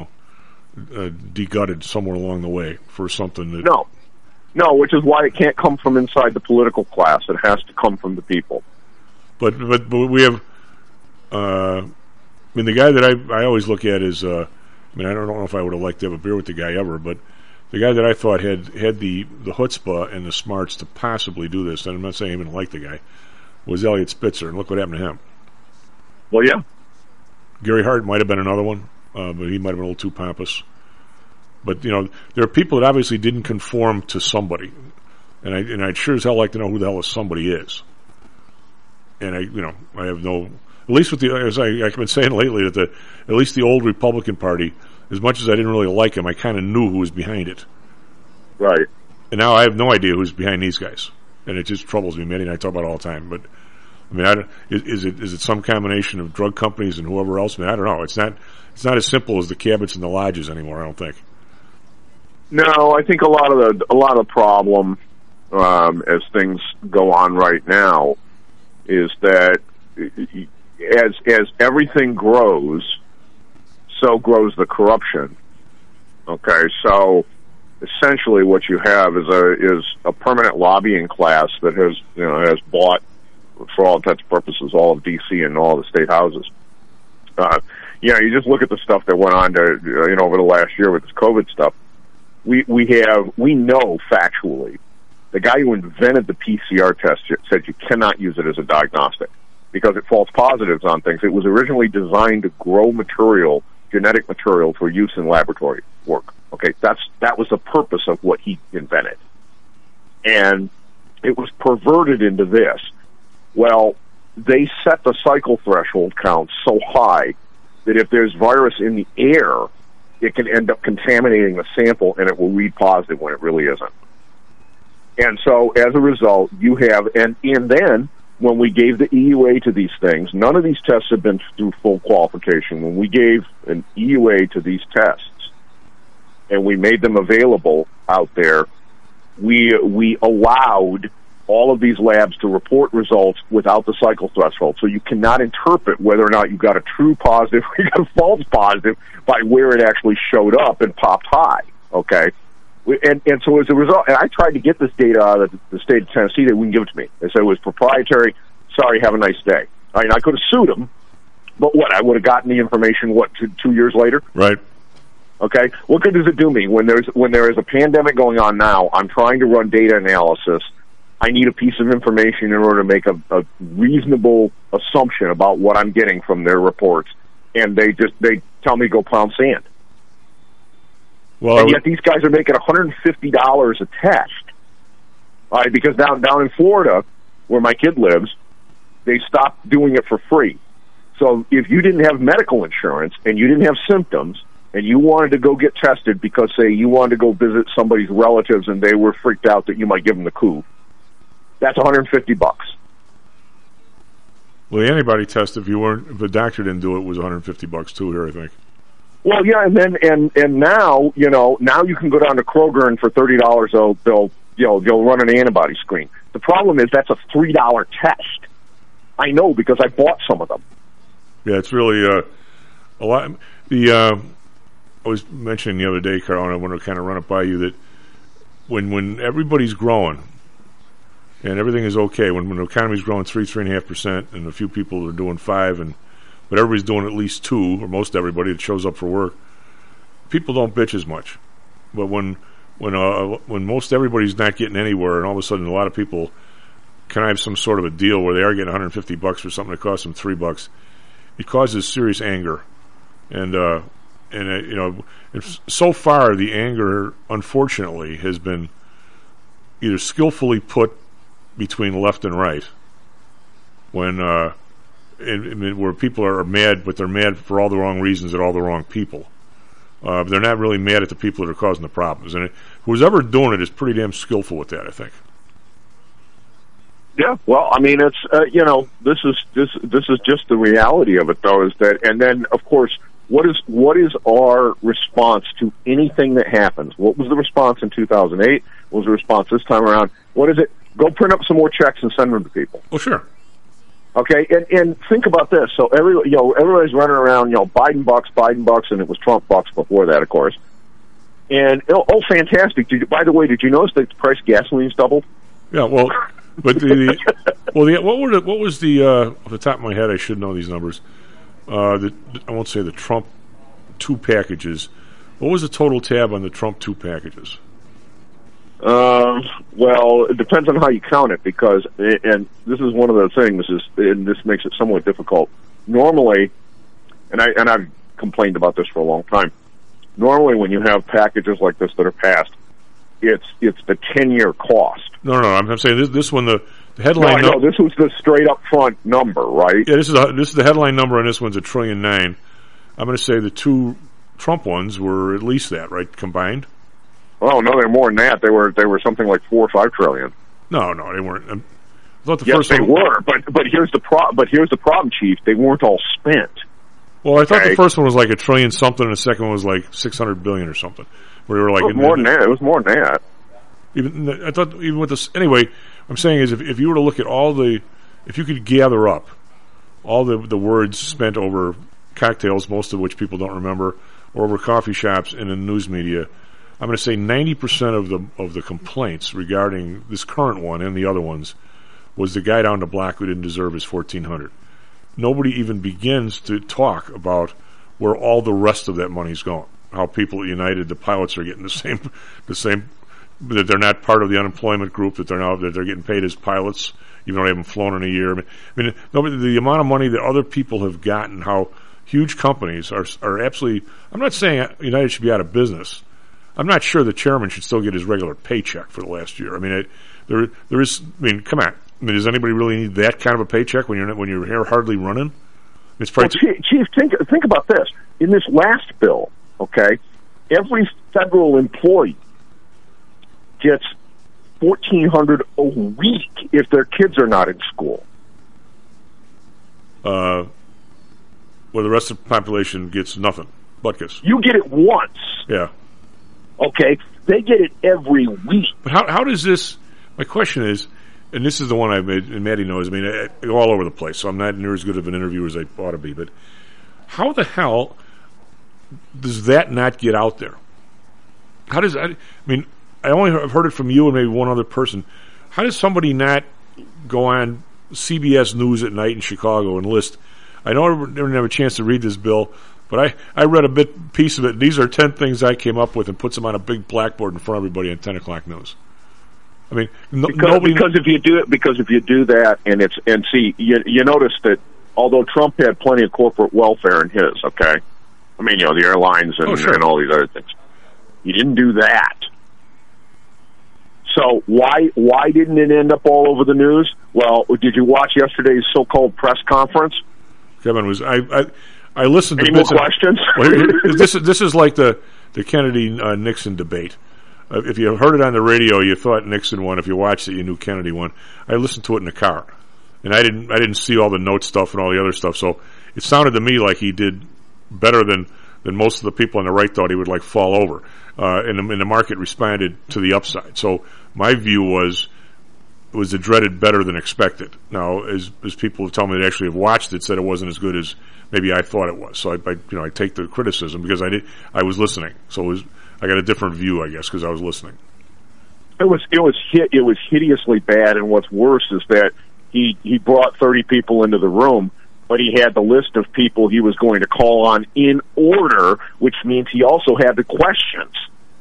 degutted somewhere along the way for something that... No, which is why it can't come from inside the political class. It has to come from the people. But we have... I mean, the guy that I always look at is... I don't know if I would have liked to have a beer with the guy ever, but the guy that I thought had the chutzpah and the smarts to possibly do this, and I'm not saying I even like the guy, was Elliot Spitzer, and look what happened to him. Well, yeah. Gary Hart might have been another one. But he might have been a little too pompous. But, there are people that obviously didn't conform to somebody. And I'd sure as hell like to know who the hell this somebody is. And I have no, at least with as I've been saying lately, that at least the old Republican Party, as much as I didn't really like him, I kind of knew who was behind it. Right. And now I have no idea who's behind these guys. And it just troubles me. Manny and I talk about it all the time. But, is it some combination of drug companies and whoever else? I don't know. It's not as simple as the Cabots and the Lodges anymore, I don't think. No, I think a lot of the problem as things go on right now is that as everything grows, so grows the corruption. Okay, so essentially what you have is a permanent lobbying class that has bought, for all intents and purposes, all of D.C. and all the state houses. You just look at the stuff that went on over the last year with this COVID stuff. We know factually the guy who invented the PCR test said you cannot use it as a diagnostic because it false positives on things. It was originally designed to grow material, genetic material, for use in laboratory work. Okay, that was the purpose of what he invented, and it was perverted into this. Well, they set the cycle threshold count so high that if there's virus in the air, it can end up contaminating the sample and it will read positive when it really isn't. And so, as a result, you have, and then when we gave the EUA to these things, none of these tests have been through full qualification. When we gave an EUA to these tests and we made them available out there, we allowed all of these labs to report results without the cycle threshold. So you cannot interpret whether or not you got a true positive or you got a false positive by where it actually showed up and popped high. Okay? And so as a result, and I tried to get this data out of the state of Tennessee, they wouldn't give it to me. They said it was proprietary. Sorry, have a nice day. I mean, I could have sued them, but what? I would have gotten the information, 2 years later? Right. Okay? What good does it do me? When there is a pandemic going on now, I'm trying to run data analysis. I need a piece of information in order to make a reasonable assumption about what I'm getting from their reports, and they tell me to go pound sand. Well, and yet these guys are making $150 a test. All right, because down in Florida, where my kid lives, they stopped doing it for free. So if you didn't have medical insurance and you didn't have symptoms and you wanted to go get tested because, say, you wanted to go visit somebody's relatives and they were freaked out that you might give them the coup, that's $150. Well, the antibody test, if the doctor didn't do it, was $150 too here, I think. Well, yeah, and then and now now you can go down to Kroger and for $30 they'll run an antibody screen. The problem is that's a $3 test. I know because I bought some of them. Yeah, it's really a lot. I was mentioning the other day, Carl, and I want to kind of run it by you that when everybody's growing and everything is okay, when the economy's growing 3.5%, and a few people are doing 5%, but everybody's doing at least 2%, or most everybody that shows up for work, people don't bitch as much. But when most everybody's not getting anywhere, and all of a sudden a lot of people can have some sort of a deal where they are getting $150 for something that costs them $3, it causes serious anger, and so far the anger, unfortunately, has been either skillfully put between left and right, where people are mad, but they're mad for all the wrong reasons at all the wrong people. They're not really mad at the people that are causing the problems, and who's ever doing it is pretty damn skillful with that, I think. Yeah, well, I mean, it's this is just the reality of it, though, is that, and then of course, what is our response to anything that happens? What was the response in 2008? What was the response this time around? What is it? Go print up some more checks and send them to people. Oh, sure. Okay, and think about this. So everybody's running around, Biden bucks, and it was Trump bucks before that, of course. And fantastic! By the way, did you notice that the price of gasoline's doubled? Yeah, well, but what was the off the top of my head? I should know these numbers. I won't say the Trump 2 packages. What was the total tab on the Trump 2 packages? Well, it depends on how you count it, because, and this is one of the things, and this makes it somewhat difficult. Normally, and I've complained about this for a long time. Normally, when you have packages like this that are passed, it's the 10-year cost. No, I'm saying this one, the headline. No, this was the straight up front number, right? Yeah, this is the headline number, and this one's $1.9 trillion. I'm going to say the 2 Trump ones were at least that, right, combined. Oh no, they're more than that. They were something like 4 or 5 trillion. No, they weren't. I thought the yes, first they one were. But here's the problem, Chief. They weren't all spent. Well, I thought the first one was like $1 trillion something, and the second one was like $600 billion or something. Where they were like it was more than that. It was more than that. I thought even with this anyway. I'm saying is if you were to look at if you could gather up all the words spent over cocktails, most of which people don't remember, or over coffee shops and in news media, I'm going to say 90% of the complaints regarding this current one and the other ones was the guy down the block who didn't deserve his $1,400. Nobody even begins to talk about where all the rest of that money's going. How people at United, the pilots, are getting the same that they're not part of the unemployment group, that they're getting paid as pilots even though they haven't flown in a year. I mean, the amount of money that other people have gotten, how huge companies are absolutely. I'm not saying United should be out of business. I'm not sure the chairman should still get his regular paycheck for the last year. I mean, there is. I mean, come on. I mean, does anybody really need that kind of a paycheck when you're hardly running? It's probably Chief, think about this. In this last bill, okay, every federal employee gets $1,400 a week if their kids are not in school. Well, the rest of the population gets nothing. Butkus. You get it once. Yeah. Okay, they get it every week. But how does this? My question is, and this is the one I made, and Maddie knows. I mean, I go all over the place, so I'm not near as good of an interviewer as I ought to be. But how the hell does that not get out there? How does I mean? I only have heard it from you and maybe one other person. How does somebody not go on CBS News at night in Chicago and list? I know I didn't have a chance to read this bill, but I read a piece of it. These are 10 things I came up with and puts them on a big blackboard in front of everybody on 10 o'clock news. I mean, because if you do that, and see, you notice that although Trump had plenty of corporate welfare in his, okay, I mean, the airlines and all these other things, he didn't do that. So why didn't it end up all over the news? Well, did you watch yesterday's so-called press conference? Kevin was I listened to any more questions? This is like the Kennedy Nixon debate. If you heard it on the radio, you thought Nixon won. If you watched it, you knew Kennedy won. I listened to it in the car, And I didn't see all the note stuff and all the other stuff, so it sounded to me like he did better than most of the people on the right thought he would like fall over. And the market responded to the upside. So my view was the dreaded better than expected. Now, as people tell me that actually have watched it, said it wasn't as good as maybe I thought it was. So I take the criticism because I was listening. So I got a different view, I guess, because I was listening. It was hideously bad, and what's worse is that he brought 30 people into the room, but he had the list of people he was going to call on in order, which means he also had the questions.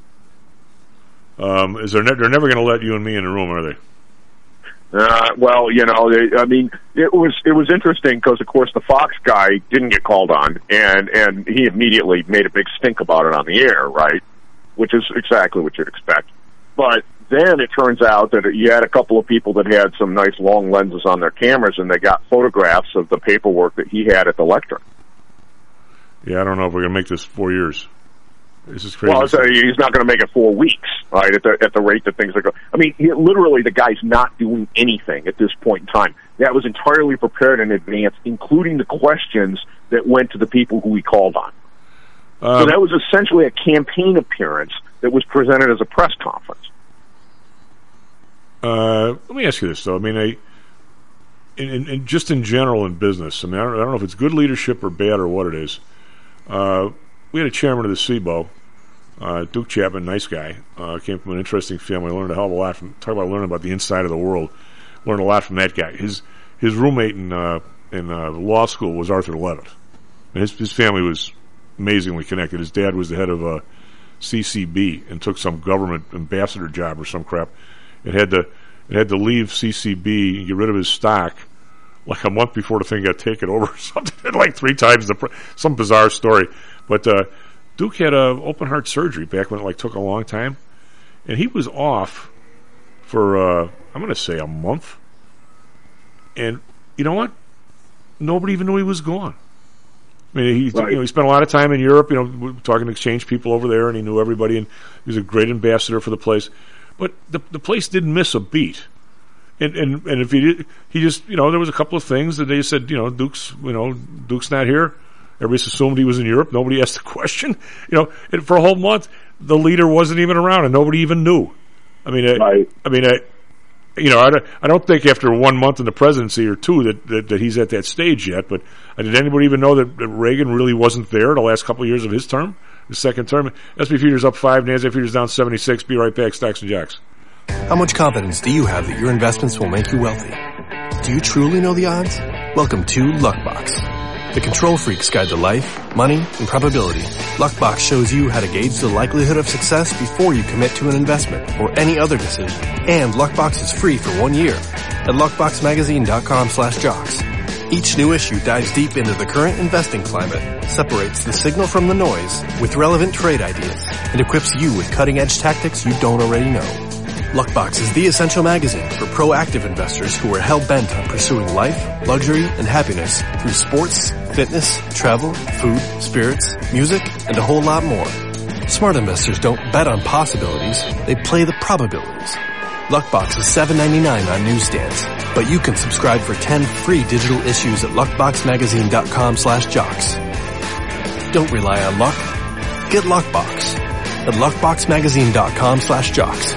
They're never going to let you and me in the room, are they? Well, I mean, it was interesting because, of course, the Fox guy didn't get called on, and he immediately made a big stink about it on the air, right? Which is exactly what you'd expect. But then it turns out that you had a couple of people that had some nice long lenses on their cameras, and they got photographs of the paperwork that he had at the lectern. Yeah, I don't know if we're going to make this 4 years. This is crazy. Well, he's not going to make it 4 weeks, right? At the rate that things are going. I mean, literally, the guy's not doing anything at this point in time. That was entirely prepared in advance, including the questions that went to the people who he called on. So that was essentially a campaign appearance that was presented as a press conference. Let me ask you this, though. I mean, just in general in business, I mean, I don't know if it's good leadership or bad or what it is. We had a chairman of the SIBO, Duke Chapman, nice guy, came from an interesting family, learned a hell of a lot from, talk about learning about the inside of the world, learned a lot from that guy. His roommate in law school was Arthur Levitt. And his family was amazingly connected. His dad was the head of CCB and took some government ambassador job or some crap. It had to leave CCB and get rid of his stock like a month before the thing got taken over or something, like 3 times some bizarre story. But Duke had open heart surgery back when it took a long time, and he was off for I'm going to say a month. And you know what? Nobody even knew he was gone. I mean, he spent a lot of time in Europe, talking to exchange people over there, and he knew everybody, and he was a great ambassador for the place. But the place didn't miss a beat. And if he just, there was a couple of things that they said, Duke's not here. Everybody assumed he was in Europe. Nobody asked the question. And for a whole month, the leader wasn't even around, and nobody even knew. I don't think after 1 month in the presidency or 2 that he's at that stage yet. But did anybody even know that Reagan really wasn't there the last couple of years of his term, his second term? S&P futures up 5, NASDAQ futures down 76. Be right back. Stocks and Jocks. How much confidence do you have that your investments will make you wealthy? Do you truly know the odds? Welcome to Luckbox, the control freak's guide to life, money, and probability. Luckbox shows you how to gauge the likelihood of success before you commit to an investment or any other decision. And Luckbox is free for 1 year at luckboxmagazine.com/jocks. Each new issue dives deep into the current investing climate, separates the signal from the noise with relevant trade ideas, and equips you with cutting-edge tactics you don't already know. Luckbox is the essential magazine for proactive investors who are hell-bent on pursuing life, luxury, and happiness through sports, fitness, travel, food, spirits, music, and a whole lot more. Smart investors don't bet on possibilities, they play the probabilities. Luckbox is $7.99 on newsstands, but you can subscribe for 10 free digital issues at luckboxmagazine.com/jocks. Don't rely on luck. Get Luckbox at luckboxmagazine.com/jocks.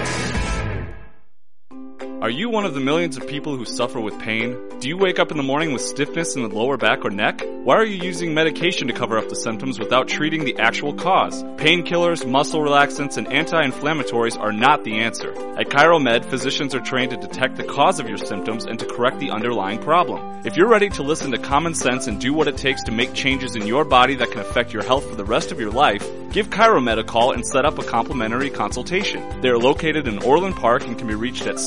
Are you one of the millions of people who suffer with pain? Do you wake up in the morning with stiffness in the lower back or neck? Why are you using medication to cover up the symptoms without treating the actual cause? Painkillers, muscle relaxants, and anti-inflammatories are not the answer. At ChiroMed, physicians are trained to detect the cause of your symptoms and to correct the underlying problem. If you're ready to listen to common sense and do what it takes to make changes in your body that can affect your health for the rest of your life, give ChiroMed a call and set up a complimentary consultation. They are located in Orland Park and can be reached at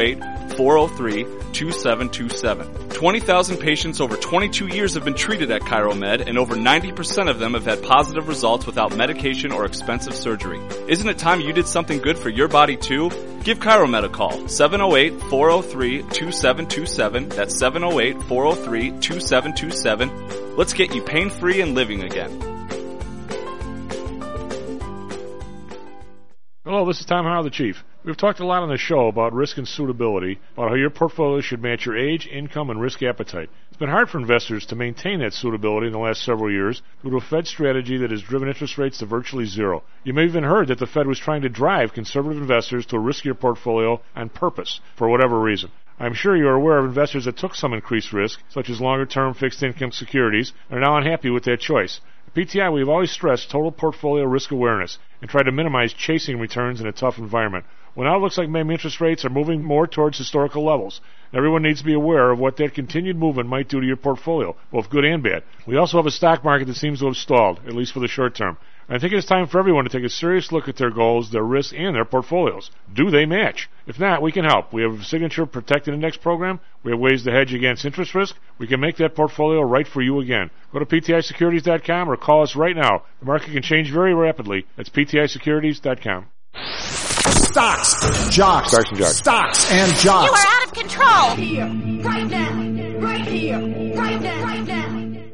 708-403-2727. 20,000 patients over 22 years have been treated at ChiroMed, and over 90% of them have had positive results without medication or expensive surgery. Isn't it time you did something good for your body too? Give ChiroMed a call, 708-403-2727. That's 708-403-2727. Let's get you pain-free and living again. Hello, this is Tom Howell, the Chief. We've talked a lot on the show about risk and suitability, about how your portfolio should match your age, income, and risk appetite. It's been hard for investors to maintain that suitability in the last several years due to a Fed strategy that has driven interest rates to virtually zero. You may have even heard that the Fed was trying to drive conservative investors to a riskier portfolio on purpose, for whatever reason. I'm sure you're aware of investors that took some increased risk, such as longer-term fixed-income securities, and are now unhappy with that choice. At PTI, we've always stressed total portfolio risk awareness and tried to minimize chasing returns in a tough environment. Well, now it looks like maybe interest rates are moving more towards historical levels. Everyone needs to be aware of what that continued movement might do to your portfolio, both good and bad. We also have a stock market that seems to have stalled, at least for the short term. I think it's time for everyone to take a serious look at their goals, their risks, and their portfolios. Do they match? If not, we can help. We have a Signature Protected Index program. We have ways to hedge against interest risk. We can make that portfolio right for you again. Go to PTIsecurities.com or call us right now. The market can change very rapidly. That's PTIsecurities.com. Stocks, jocks, Stocks and jocks. Stocks and jocks. You are out of control. Here, right now, right here, right now, right now.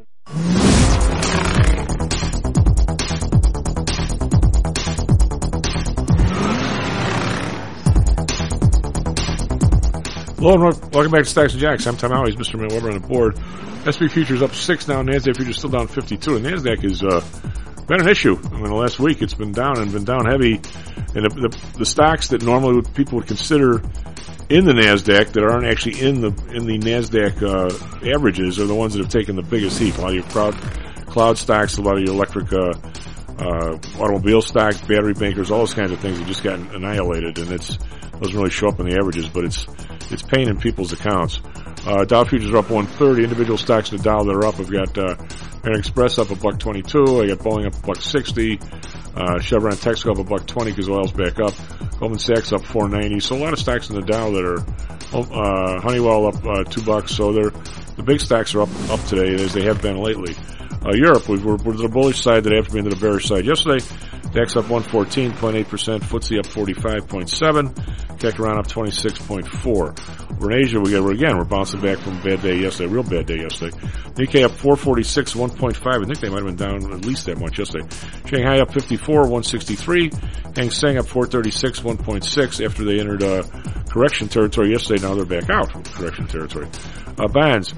Hello and welcome back to Stocks and Jocks. I'm Tom Howell. He's Mr. Matt Weber on the board. SP futures up 6 now. NASDAQ futures still down 52. And NASDAQ has been an issue. I mean, the last week it's been down and been down heavy. And the stocks that normally people would consider in the NASDAQ that aren't actually in the NASDAQ averages are the ones that have taken the biggest heat. A lot of your cloud stocks, a lot of your electric automobile stocks, battery bankers, all those kinds of things have just gotten annihilated. And it doesn't really show up in the averages, but it's pain in people's accounts. Dow futures are up 130. Individual stocks in the Dow that are up. I've got American Express up $1.22. I got Boeing up $1.60. Chevron Texaco up $1.20 because oil's back up. Goldman Sachs up $4.90. So a lot of stocks in the Dow that are Honeywell up $2. So the big stocks are up today as they have been lately. Europe, we're to the bullish side today after being to the bearish side yesterday. DAX up 114.8%, FTSE up 45.7%, CAC around up 26.4%. Over in Asia, we're bouncing back from a bad day yesterday, real bad day yesterday. Nikkei up 446, 1.5. I think they might have been down at least that much yesterday. Shanghai up 54, 163. Hang Seng up 436, 1.6 after they entered correction territory yesterday. Now they're back out from correction territory. Bonds,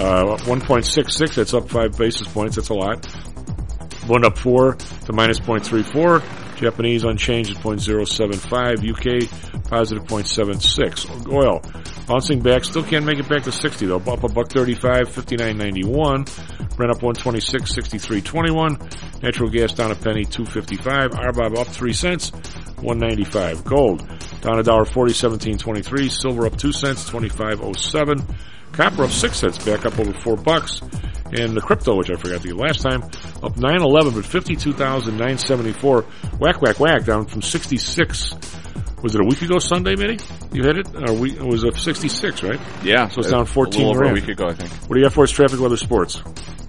1.66. That's up 5 basis points. That's a lot. Bund up 4 to minus 0.34. Japanese unchanged at 0.075. UK positive 0.76. Oil bouncing back. Still can't make it back to 60 though. Up $1.35, 59.91. Brent up 126, 63.21. Natural gas down a penny, 2.55. RBOB up 3 cents, 1.95. Gold down $1.40, 17.23. Silver up 2 cents, 25.07. Copper up 6 cents, back up over $4. And the crypto, which I forgot to get last time, up 9.11, but 52,974. Whack, down from 66. Was it a week ago Sunday, Mitty? You hit it? It was a 66, right? Yeah. So it's down 14 a little over grand. A week ago, I think. What do you have for us, traffic, weather, sports?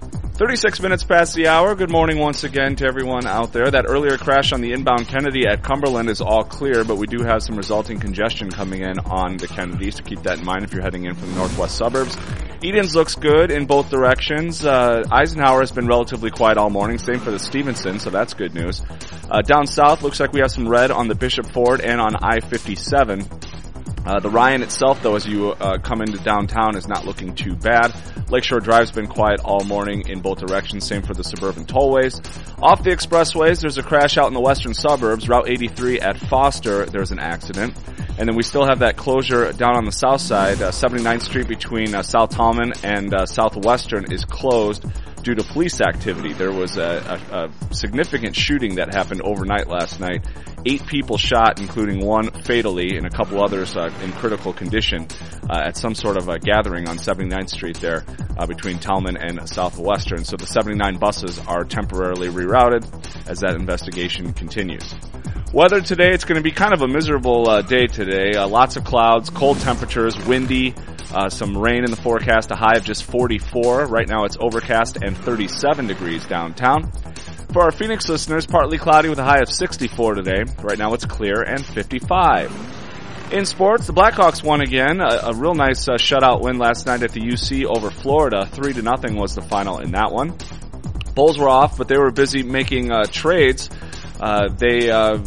36 minutes past the hour. Good morning once again to everyone out there. That earlier crash on the inbound Kennedy at Cumberland is all clear, but we do have some resulting congestion coming in on the Kennedy, so keep that in mind if you're heading in from the northwest suburbs. Edens looks good in both directions. Eisenhower has been relatively quiet all morning, same for the Stevenson, so that's good news. Down south, looks like we have some red on the Bishop Ford and on I-57. The Ryan itself, though, as you come into downtown, is not looking too bad. Lakeshore Drive's been quiet all morning in both directions. Same for the suburban tollways. Off the expressways, there's a crash out in the western suburbs. Route 83 at Foster, there's an accident. And then we still have that closure down on the south side. 79th Street between South Tallman and Southwestern is closed due to police activity. There was a significant shooting that happened overnight last night. 8 people shot, including one fatally, and a couple others in critical condition at some sort of a gathering on 79th Street there between Tallman and Southwestern. So the 79 buses are temporarily rerouted as that investigation continues. Weather today, it's going to be kind of a miserable day today. Lots of clouds, cold temperatures, windy, some rain in the forecast, a high of just 44. Right now it's overcast and 37 degrees downtown. For our Phoenix listeners, partly cloudy with a high of 64 today. Right now it's clear and 55. In sports, the Blackhawks won again. A real nice shutout win last night at the UC over Florida. 3-0 was the final in that one. Bulls were off, but they were busy making trades. They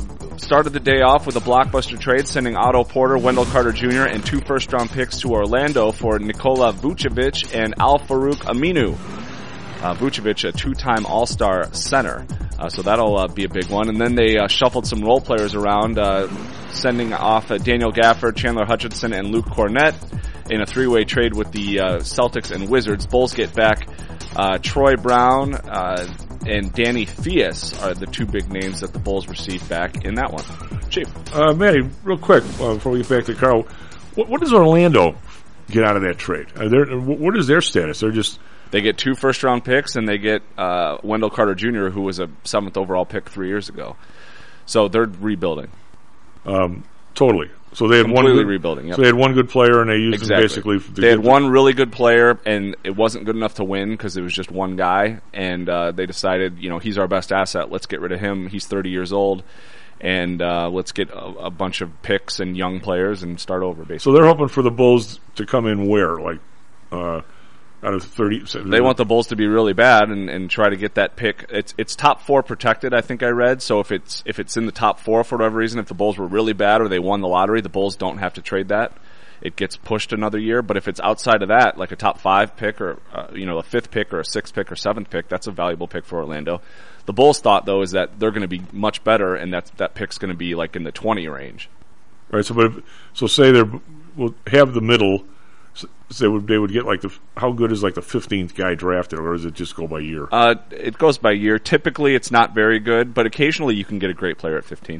started the day off with a blockbuster trade, sending Otto Porter, Wendell Carter Jr., and 2 first-round picks to Orlando for Nikola Vucevic and Al-Farouq Aminu. Vucevic, a 2-time All-Star center. So that'll be a big one. And then they shuffled some role players around, sending off Daniel Gafford, Chandler Hutchinson, and Luke Cornett in a 3-way trade with the Celtics and Wizards. Bulls get back Troy Brown and Danny Theus are the 2 big names that the Bulls received back in that one. Chief. Matty, real quick, before we get back to Carl, what does Orlando get out of that trade? What is their status? They get 2 first-round picks, and they get Wendell Carter Jr., who was a 7th overall pick 3 years ago. So they're rebuilding. Totally. So they had completely rebuilding. Yep. So they had one good player, and they used him basically. They had one really good player, and it wasn't good enough to win because it was just one guy. And they decided, he's our best asset. Let's get rid of him. He's 30 years old, and let's get a bunch of picks and young players and start over. Basically, so they're hoping for the Bulls to come in where, out of 30, they want the Bulls to be really bad and try to get that pick. It's top 4 protected, I think I read. So if it's in the top 4 for whatever reason, if the Bulls were really bad or they won the lottery, the Bulls don't have to trade that. It gets pushed another year. But if it's outside of that, like a top 5 pick or a 5th pick or a 6th pick or 7th pick, that's a valuable pick for Orlando. The Bulls thought though is that they're going to be much better, and that pick's going to be like in the 20 range. Right. So say we'll have the middle. So they would get how good is the 15th guy drafted, or does it just go by year? It goes by year. Typically, it's not very good, but occasionally you can get a great player at 15.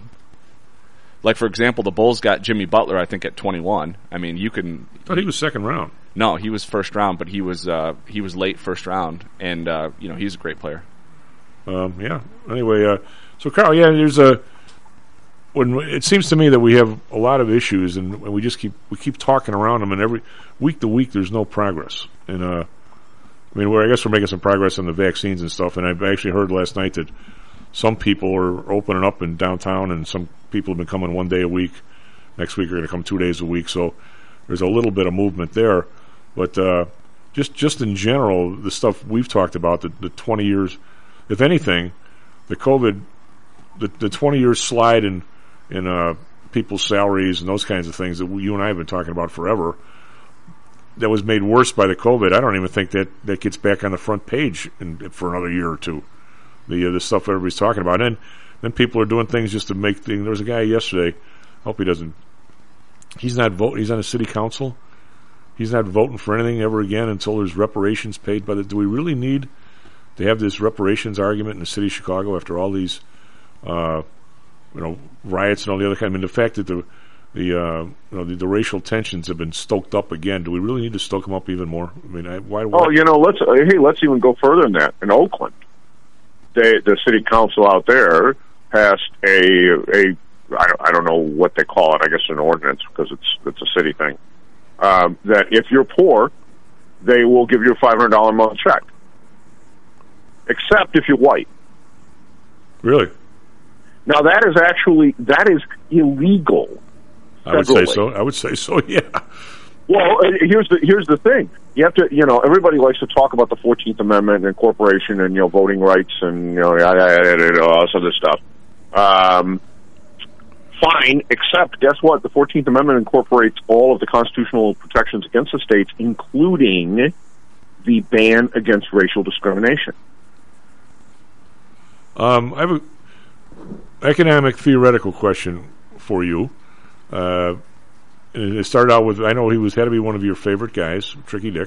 Like for example, the Bulls got Jimmy Butler, I think, at 21. I mean, you can. I thought he was second round. No, he was first round, but he was late first round, and he's a great player. Yeah. Anyway, so Carl, there's when it seems to me that we have a lot of issues, and we keep talking around them, and every week to week there's no progress. And I guess we're making some progress on the vaccines and stuff. And I've actually heard last night that some people are opening up in downtown, and some people have been coming 1 day a week. Next week are going to come 2 days a week. So there's a little bit of movement there. But just in general, the stuff we've talked about, the 20 years, if anything, the COVID, the 20 year slide in people's salaries and those kinds of things that you and I have been talking about forever, that was made worse by the COVID. I don't even think that gets back on the front page for another year or two. The stuff everybody's talking about, and then people are doing things just to make things. There was a guy yesterday. I hope he doesn't. He's not voting. He's on a city council. He's not voting for anything ever again until there's reparations paid by the. Do we really need to have this reparations argument in the city of Chicago after all these, riots and all the other kind? I mean, the fact that the racial tensions have been stoked up again. Do we really need to stoke them up even more? I mean, why? Let's even go further than that. In Oakland, the city council out there passed I don't know what they call it. I guess an ordinance, because it's a city thing. That if you're poor, they will give you a $500 a month check, except if you're white. Really? Now that is illegal. I would say so. Yeah. Well, here's the thing. You have to, everybody likes to talk about the 14th Amendment and incorporation and voting rights and all this other stuff. Fine, except guess what? The 14th Amendment incorporates all of the constitutional protections against the states, including the ban against racial discrimination. I have an economic theoretical question for you. And it started out with, I know he had to be one of your favorite guys, Tricky Dick.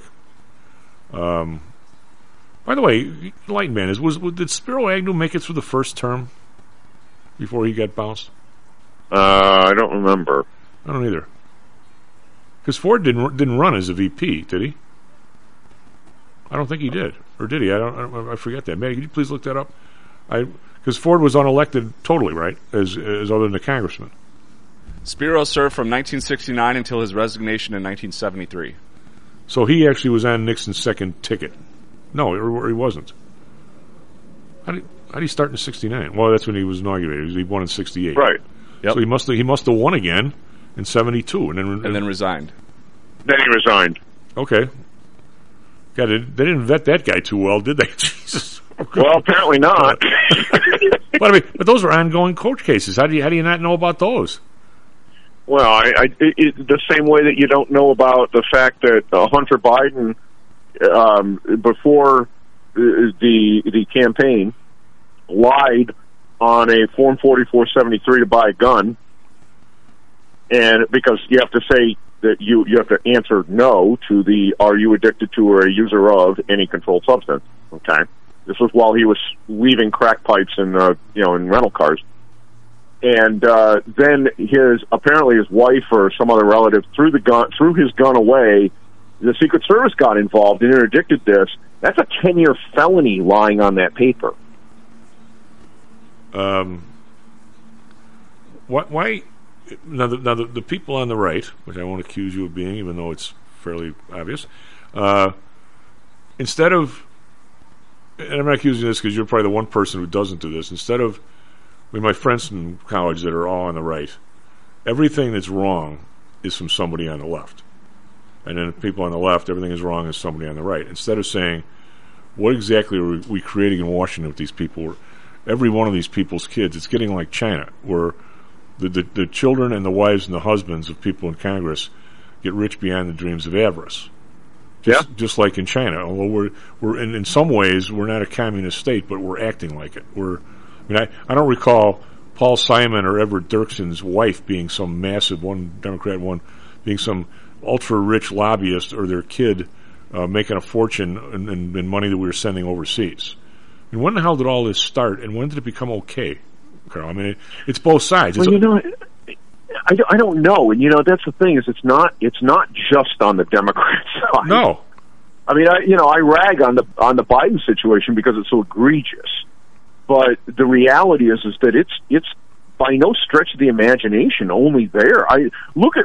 By the way, Light Man, did Spiro Agnew make it through the first term before he got bounced? I don't remember. I don't either. Because Ford didn't run as a VP, did he? I don't think he did, or did he? I forget that. Man, could you please look that up? Because Ford was unelected totally, right? As other than the congressman. Spiro served from 1969 until his resignation in 1973. So he actually was on Nixon's second ticket. No, he wasn't. How did he start in 69? Well, that's when he was inaugurated. He won in 68. Right. Yep. So he must have won again in 72, and then resigned. Then he resigned. Okay. God, they didn't vet that guy too well, did they? Jesus. Well, apparently not. But those are ongoing court cases. How do you not know about those? Well, the same way that you don't know about the fact that Hunter Biden, before the campaign, lied on a Form 4473 to buy a gun, and because you have to say that you have to answer no to the "Are you addicted to or a user of any controlled substance?" Okay, this was while he was leaving crack pipes in rental cars. And then apparently his wife or some other relative threw his gun away. The Secret Service got involved and interdicted this. That's a 10-year felony lying on that paper. Why? Now the people on the right, which I won't accuse you of being, even though it's fairly obvious, instead of, and I'm not accusing this because you're probably the one person who doesn't do this, instead of, my friends from college that are all on the right, everything that's wrong is from somebody on the left. And then people on the left, everything is wrong is somebody on the right. Instead of saying, what exactly are we creating in Washington with these people? Every one of these people's kids, it's getting like China, where the children and the wives and the husbands of people in Congress get rich beyond the dreams of avarice. Just like in China. Although we're in some ways, we're not a communist state, but we're acting like it. I don't recall Paul Simon or Everett Dirksen's wife being some massive, one Democrat, one being some ultra-rich lobbyist, or their kid making a fortune in money that we were sending overseas. And when the hell did all this start, and when did it become okay, Carl? I mean, it's both sides. Well, I don't know, and that's the thing, is it's not just on the Democrat side. No, I mean, I rag on the Biden situation because it's so egregious. But the reality is that it's by no stretch of the imagination only there. Look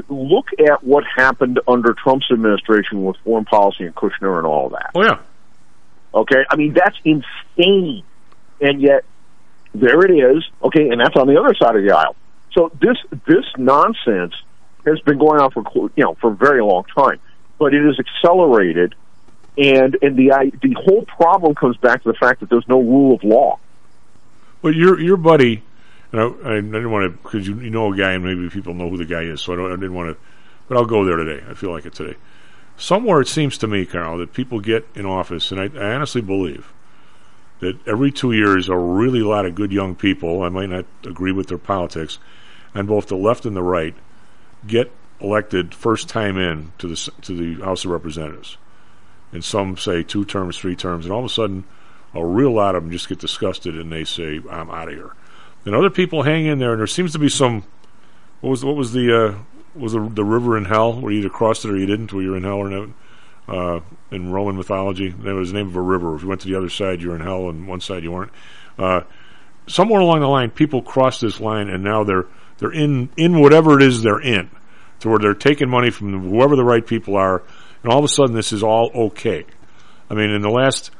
at what happened under Trump's administration with foreign policy and Kushner and all of that. Oh yeah. Okay, I mean that's insane, and yet there it is. Okay, and that's on the other side of the aisle. So this nonsense has been going on for a very long time, but it is accelerated. And the whole problem comes back to the fact that there's no rule of law. Well, your buddy, and I didn't want to, because you know a guy, and maybe people know who the guy is, so I didn't want to, but I'll go there today. I feel like it today. Somewhere it seems to me, Carl, that people get in office, and I honestly believe that every 2 years a really lot of good young people, I might not agree with their politics, on both the left and the right, get elected first time in to the House of Representatives. And some say 2 terms, 3 terms, and all of a sudden, a real lot of them just get disgusted and they say, "I'm out of here." And other people hang in there, and there seems to be some. What was the river in hell where you either crossed it or you didn't, where you're in hell or not? In Roman mythology, that was the name of a river. If you went to the other side, you're in hell, and one side you weren't. Somewhere along the line, people cross this line, and now they're in whatever it is they're in, to where they're taking money from whoever the right people are. And all of a sudden, this is all okay. I mean, in the last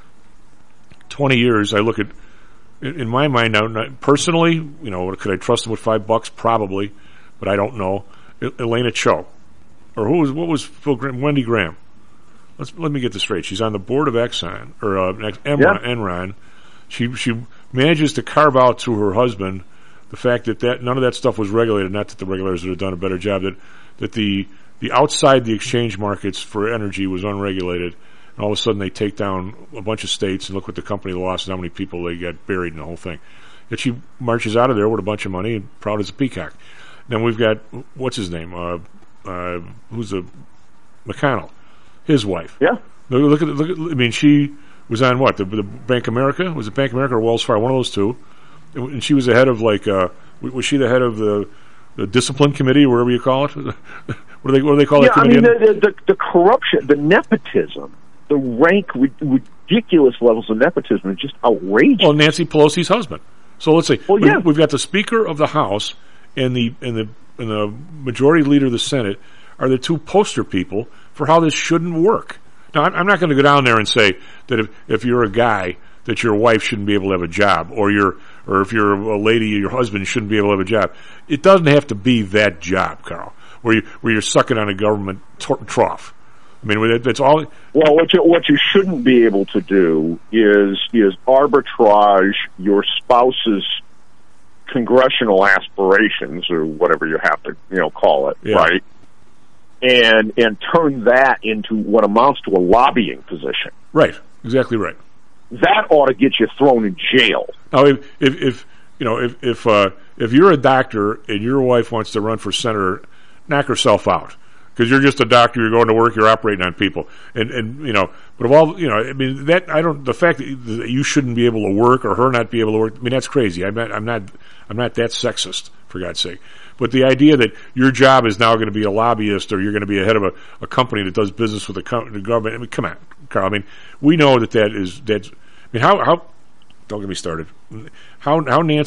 20 years, I look at, in my mind now, personally, could I trust them with $5? Probably, but I don't know. Elena Cho, or what was Phil Graham? Wendy Graham. Let me get this straight. She's on the board of Exxon, or Enron. She manages to carve out to her husband the fact that none of that stuff was regulated. Not that the regulators would have done a better job. That the outside the exchange markets for energy was unregulated, and all of a sudden they take down a bunch of states, and look what the company lost and how many people they got buried in the whole thing. Yet she marches out of there with a bunch of money and proud as a peacock. Then we've got, what's his name? Who's the McConnell? His wife. Yeah. Look at. I mean, she was on what? The Bank of America? Was it Bank of America or Wells Fargo? One of those two. And she was the head of was she the head of the discipline committee, or whatever you call it? What do they call it? Yeah, I mean the corruption, the nepotism, the rank ridiculous levels of nepotism is just outrageous. Well, Nancy Pelosi's husband. So let's say we've got the Speaker of the House and the Majority Leader of the Senate are the two poster people for how this shouldn't work. Now, I'm not going to go down there and say that if you're a guy, that your wife shouldn't be able to have a job, or if you're a lady, your husband shouldn't be able to have a job. It doesn't have to be that job, Carl, where you're sucking on a government trough. I mean, that's all. Well, what you shouldn't be able to do is arbitrage your spouse's congressional aspirations, or whatever you have to call it, right? And turn that into what amounts to a lobbying position. Right. Exactly right. That ought to get you thrown in jail. Now, if you're a doctor and your wife wants to run for senator, knock herself out. Because you're just a doctor, you're going to work, you're operating on people, and but of all, I mean, the fact that you shouldn't be able to work or her not be able to work, I mean, that's crazy. I'm not that sexist, for God's sake. But the idea that your job is now going to be a lobbyist, or you're going to be a head of a company that does business with the government, I mean, come on, Carl. I mean, we know that's. I mean, how? Don't get me started. How Janet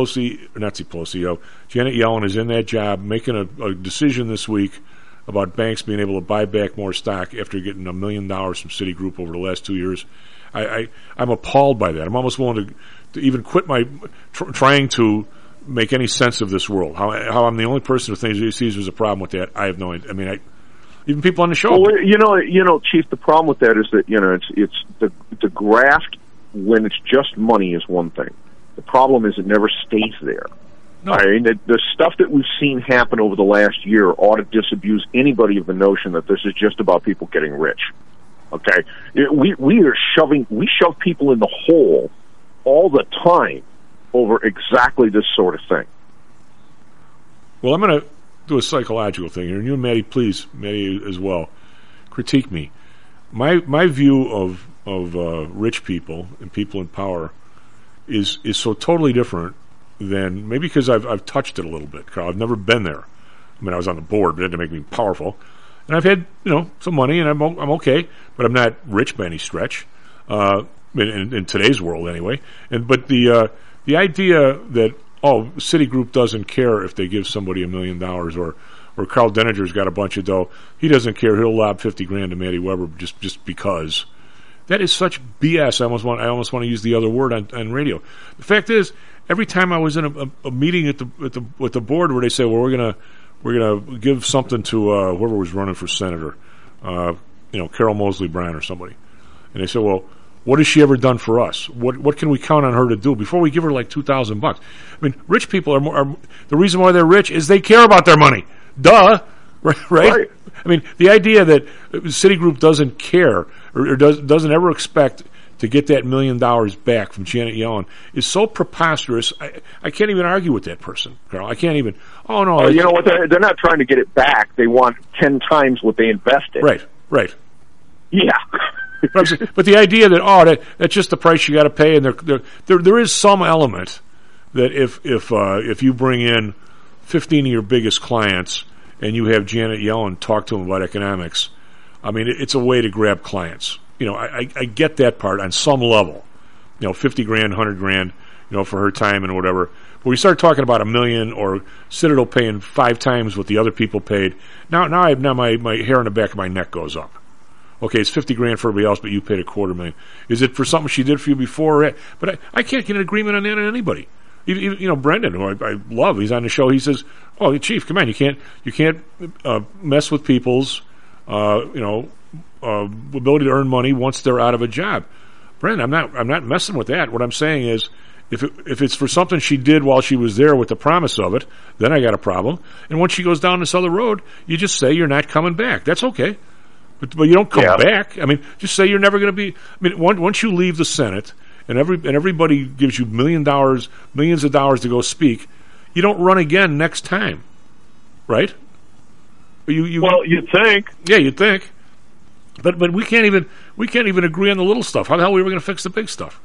Yellen is in that job, making a decision this week about banks being able to buy back more stock after getting $1 million from Citigroup over the last 2 years. I'm appalled by that. I'm almost willing to even quit my trying to make any sense of this world. How I'm the only person who sees there's a problem with that. I have no idea. I mean, even people on the show. Well, Chief, the problem with that is that it's the graft when it's just money is one thing. The problem is it never stays there. No. I mean, the stuff that we've seen happen over the last year ought to disabuse anybody of the notion that this is just about people getting rich. Okay, we shove people in the hole all the time over exactly this sort of thing. Well, I'm going to do a psychological thing here, and you and Maddie, please, Maddie as well, critique me. My view of rich people and people in power is so totally different than, maybe because I've touched it a little bit, Carl. I've never been there. I mean, I was on the board, but it didn't make me powerful. And I've had, some money, and I'm okay, but I'm not rich by any stretch, in today's world anyway. But the idea that, Citigroup doesn't care if they give somebody $1 million, or Carl Denninger's got a bunch of dough, he doesn't care, he'll lob $50,000 to Maddie Weber just because. That is such BS. I almost want to use the other word on radio. The fact is, every time I was in a meeting with the board where they say, well, we're gonna give something to whoever was running for senator, Carol Mosley Brown or somebody, and they said, well, what has she ever done for us? What can we count on her to do before we give her like $2,000? I mean, rich people are the reason why they're rich is they care about their money. Duh, right? I mean, the idea that Citigroup doesn't care or doesn't ever expect to get that $1 million back from Janet Yellen is so preposterous. I can't even argue with that person, Carl. I can't even. Oh no! You know what? They're not trying to get it back. They want 10 times what they invested. Right. Yeah. But the idea that that's just the price you got to pay, and there is some element that if you bring in 15 of your biggest clients and you have Janet Yellen talk to them about economics, I mean, it's a way to grab clients. I get that part on some level. $50,000, $100,000, for her time and whatever. But we start talking about $1 million, or Citadel paying 5 times what the other people paid. Now my hair on the back of my neck goes up. Okay, it's $50,000 for everybody else, but you paid $250,000. Is it for something she did for you before? But I can't get an agreement on that on anybody. Even Brendan, who I love, he's on the show. He says, "Oh, Chief, come on, you can't mess with people's ability to earn money once they're out of a job." Brendan, I'm not messing with that. What I'm saying is, if it's for something she did while she was there with the promise of it, then I got a problem. And once she goes down this other road, you just say you're not coming back. That's okay. But you don't come back. I mean, just say you're never going to be. I mean, once you leave the Senate and everybody gives you millions of dollars to go speak, you don't run again next time, right? Well, you'd think. Yeah, you'd think. But we can't even agree on the little stuff. How the hell are we going to fix the big stuff?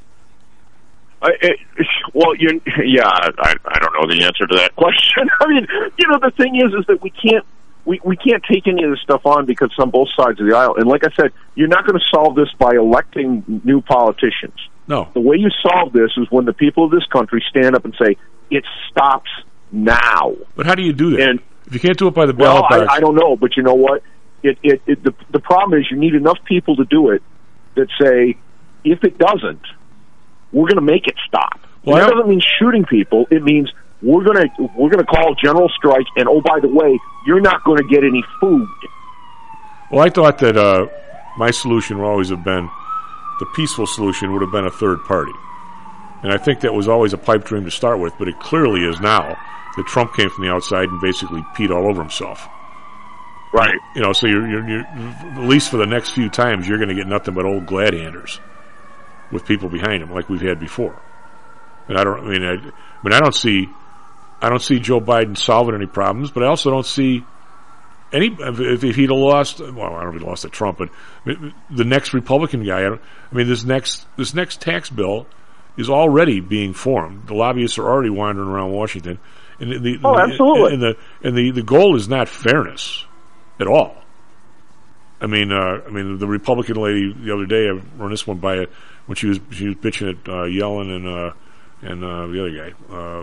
I don't know the answer to that question. I mean, the thing is that we can't take any of this stuff on because it's on both sides of the aisle. And like I said, you're not going to solve this by electing new politicians. No. The way you solve this is when the people of this country stand up and say, it stops now. But how do you do that? And if you can't do it by the ballot box? I don't know, but you know what? The problem is you need enough people to do it that say, if it doesn't, we're going to make it stop. Well, that doesn't mean shooting people. It means we're gonna call general strike, and oh, by the way, you're not going to get any food. Well, I thought that my solution would always have been, the peaceful solution would have been a third party. And I think that was always a pipe dream to start with, but it clearly is now that Trump came from the outside and basically peed all over himself. Right. You know, so you're at least for the next few times, you're going to get nothing but old gladiators with people behind him like we've had before. And I don't see Joe Biden solving any problems, but I also don't see any, if he'd have lost, well, I don't know if he lost to Trump, but the next Republican guy, this next tax bill is already being formed. The lobbyists are already wandering around Washington. And absolutely. And the goal is not fairness at all. I mean, the Republican lady the other day, I run this one by when she was bitching at Yellen and the other guy,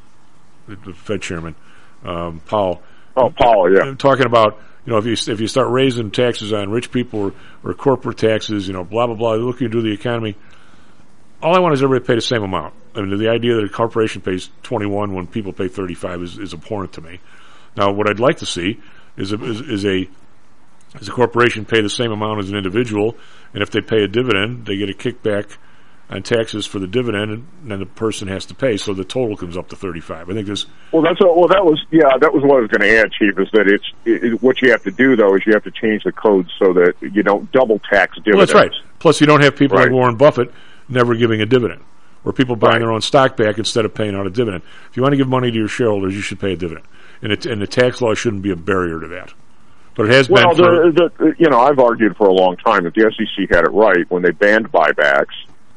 the Fed chairman, Powell. Oh, Powell, yeah. Talking about, if you start raising taxes on rich people or corporate taxes, blah blah blah, look, you do the economy. All I want is everybody to pay the same amount. I mean, the idea that a corporation pays 21 when people pay 35 is abhorrent to me. Now, what I'd like to see is a corporation pay the same amount as an individual, and if they pay a dividend, they get a kickback on taxes for the dividend, and then the person has to pay, so the total comes up to 35. I think this. That was what I was going to add, Chief. Is that what you have to do though is you have to change the code so that you don't double tax dividends. Well, that's right. Plus, you don't have people like Warren Buffett never giving a dividend, or people buying their own stock back instead of paying out a dividend. If you want to give money to your shareholders, you should pay a dividend, and the tax law shouldn't be a barrier to that. But it has been. I've argued for a long time that the SEC had it right when they banned buybacks,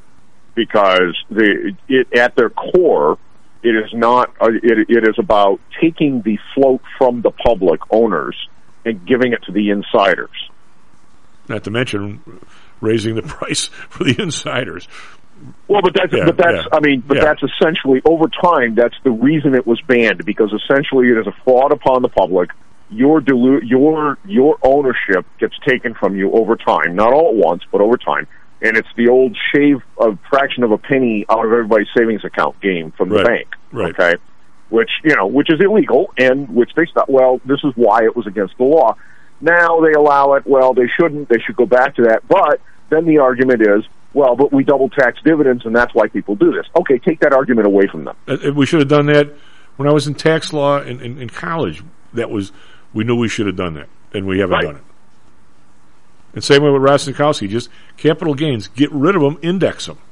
because at their core, it is not. It is about taking the float from the public owners and giving it to the insiders. Not to mention raising the price for the insiders. Well, that's essentially, over time, that's the reason it was banned, because essentially it is a fraud upon the public. Your ownership gets taken from you over time, not all at once, but over time. And it's the old shave a fraction of a penny out of everybody's savings account game from the bank. Right. Okay. Which is illegal, and which they thought, well, this is why it was against the law. Now they allow it. Well, they shouldn't. They should go back to that. But then the argument is, well, but we double tax dividends, and that's why people do this. Okay, take that argument away from them. We should have done that when I was in tax law in college. We knew we should have done that, and we haven't done it. And same way with Rostenkowski, just capital gains, get rid of them, index them.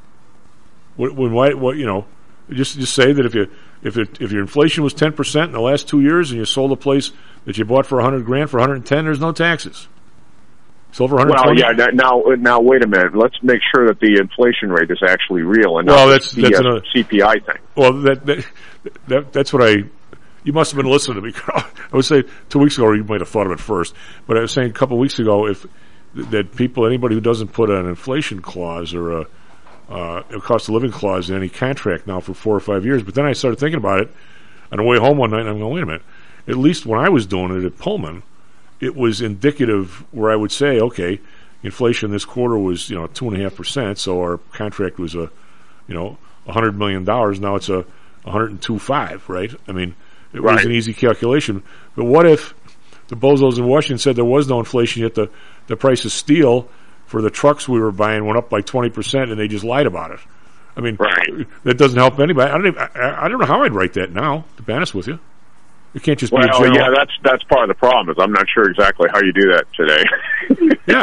Just say that if your inflation was 10% in the last 2 years, and you sold a place that you bought for $100,000 for $110,000, there's no taxes. Sold for $120,000. Well, yeah. Now, wait a minute. Let's make sure that the inflation rate is actually real and not that's another CPI thing. Well, that's what you must have been listening to me. I would say 2 weeks ago, or you might have thought of it first, but I was saying a couple of weeks ago, anybody who doesn't put an inflation clause or a cost of living clause in any contract now for 4 or 5 years, but then I started thinking about it on the way home one night, and I'm going, wait a minute. At least when I was doing it at Pullman, it was indicative where I would say, okay, inflation this quarter was 2.5%, so our contract was $100 million. Now it's a 102.5, right? I mean, it was an easy calculation. But what if the bozos in Washington said there was no inflation, yet the price of steel for the trucks we were buying went up by 20%, and they just lied about it? I mean, that doesn't help anybody. I don't know how I'd write that now, to be honest with you. It can't just be a general. Yeah, that's part of the problem. Is I'm not sure exactly how you do that today. Yeah,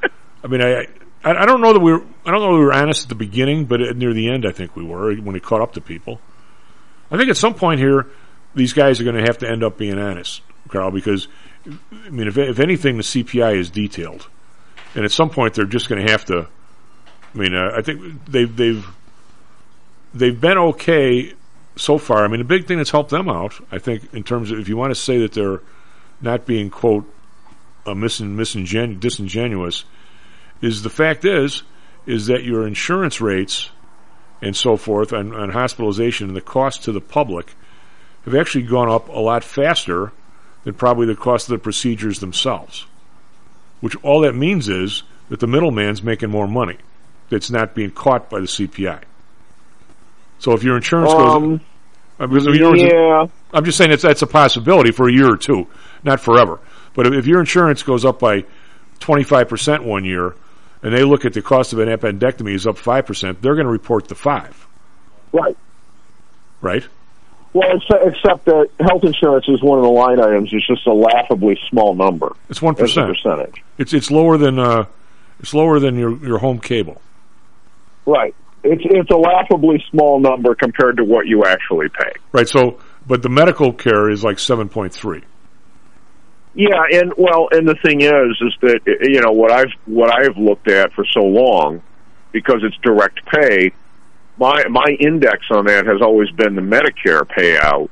I don't know that we were honest at the beginning, but near the end, I think we were when it caught up to people. I think at some point here, these guys are going to have to end up being honest, Carl, because if anything, the CPI is detailed, and at some point they're just going to have to. I think they've been okay so far. The big thing that's helped them out, I think, in terms of, if you want to say that they're not being, quote, disingenuous, is the fact is that your insurance rates and so forth on hospitalization and the cost to the public have actually gone up a lot faster than probably the cost of the procedures themselves. Which all that means is that the middleman's making more money. That's not being caught by the CPI. So if your insurance goes... I'm just saying that's a possibility for a year or two, not forever. But if your insurance goes up by 25% one year, and they look at the cost of an appendectomy is up 5%, they're going to report the 5. Right. Right? Well, except that health insurance is one of the line items. It's just a laughably small number. It's 1%. As a percentage. It's lower than your home cable. Right. It's a laughably small number compared to what you actually pay. Right. So, but the medical care is like 7.3. Yeah, and the thing is that what I've looked at for so long, because it's direct pay. My index on that has always been the Medicare payout,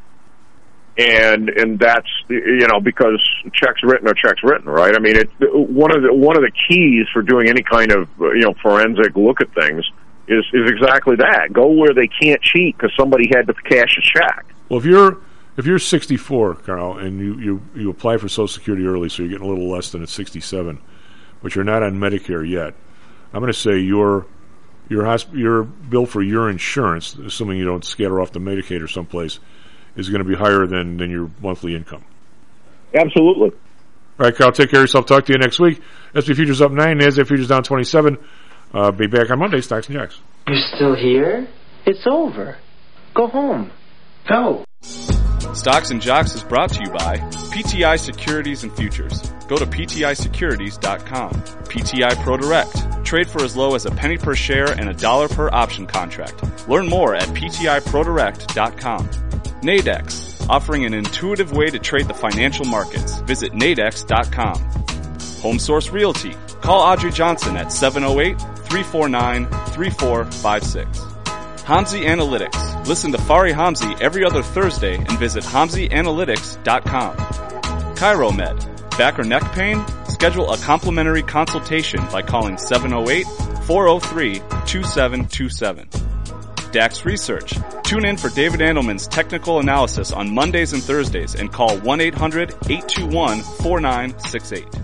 and that's because checks written are checks written, right? I mean, one of the keys for doing any kind of forensic look at things is exactly that. Go where they can't cheat because somebody had to cash a check. Well, if you're 64, Carl, and you apply for Social Security early, so you're getting a little less than at 67, but you're not on Medicare yet, I'm going to say your bill for your insurance, assuming you don't scatter off to Medicaid or someplace, is going to be higher than your monthly income. Absolutely. All right, Carl, take care of yourself. Talk to you next week. SP Futures up 9, NASDAQ Futures down 27. Be back on Monday, Stocks and Jocks. You're still here? It's over. Go home. Go. Stocks and Jocks is brought to you by PTI Securities and Futures. Go to PTIsecurities.com. PTI ProDirect. Trade for as low as a penny per share and $1 per option contract. Learn more at PTIProDirect.com. Nadex, offering an intuitive way to trade the financial markets. Visit Nadex.com. HomeSource Realty. Call Audrey Johnson at 708-349-3456. Hamzy Analytics. Listen to Fari Hamzy every other Thursday and visit HamzyAnalytics.com. ChiroMed. Back or neck pain? Schedule a complimentary consultation by calling 708-403-2727. DAX Research. Tune in for David Andelman's technical analysis on Mondays and Thursdays and call 1-800-821-4968.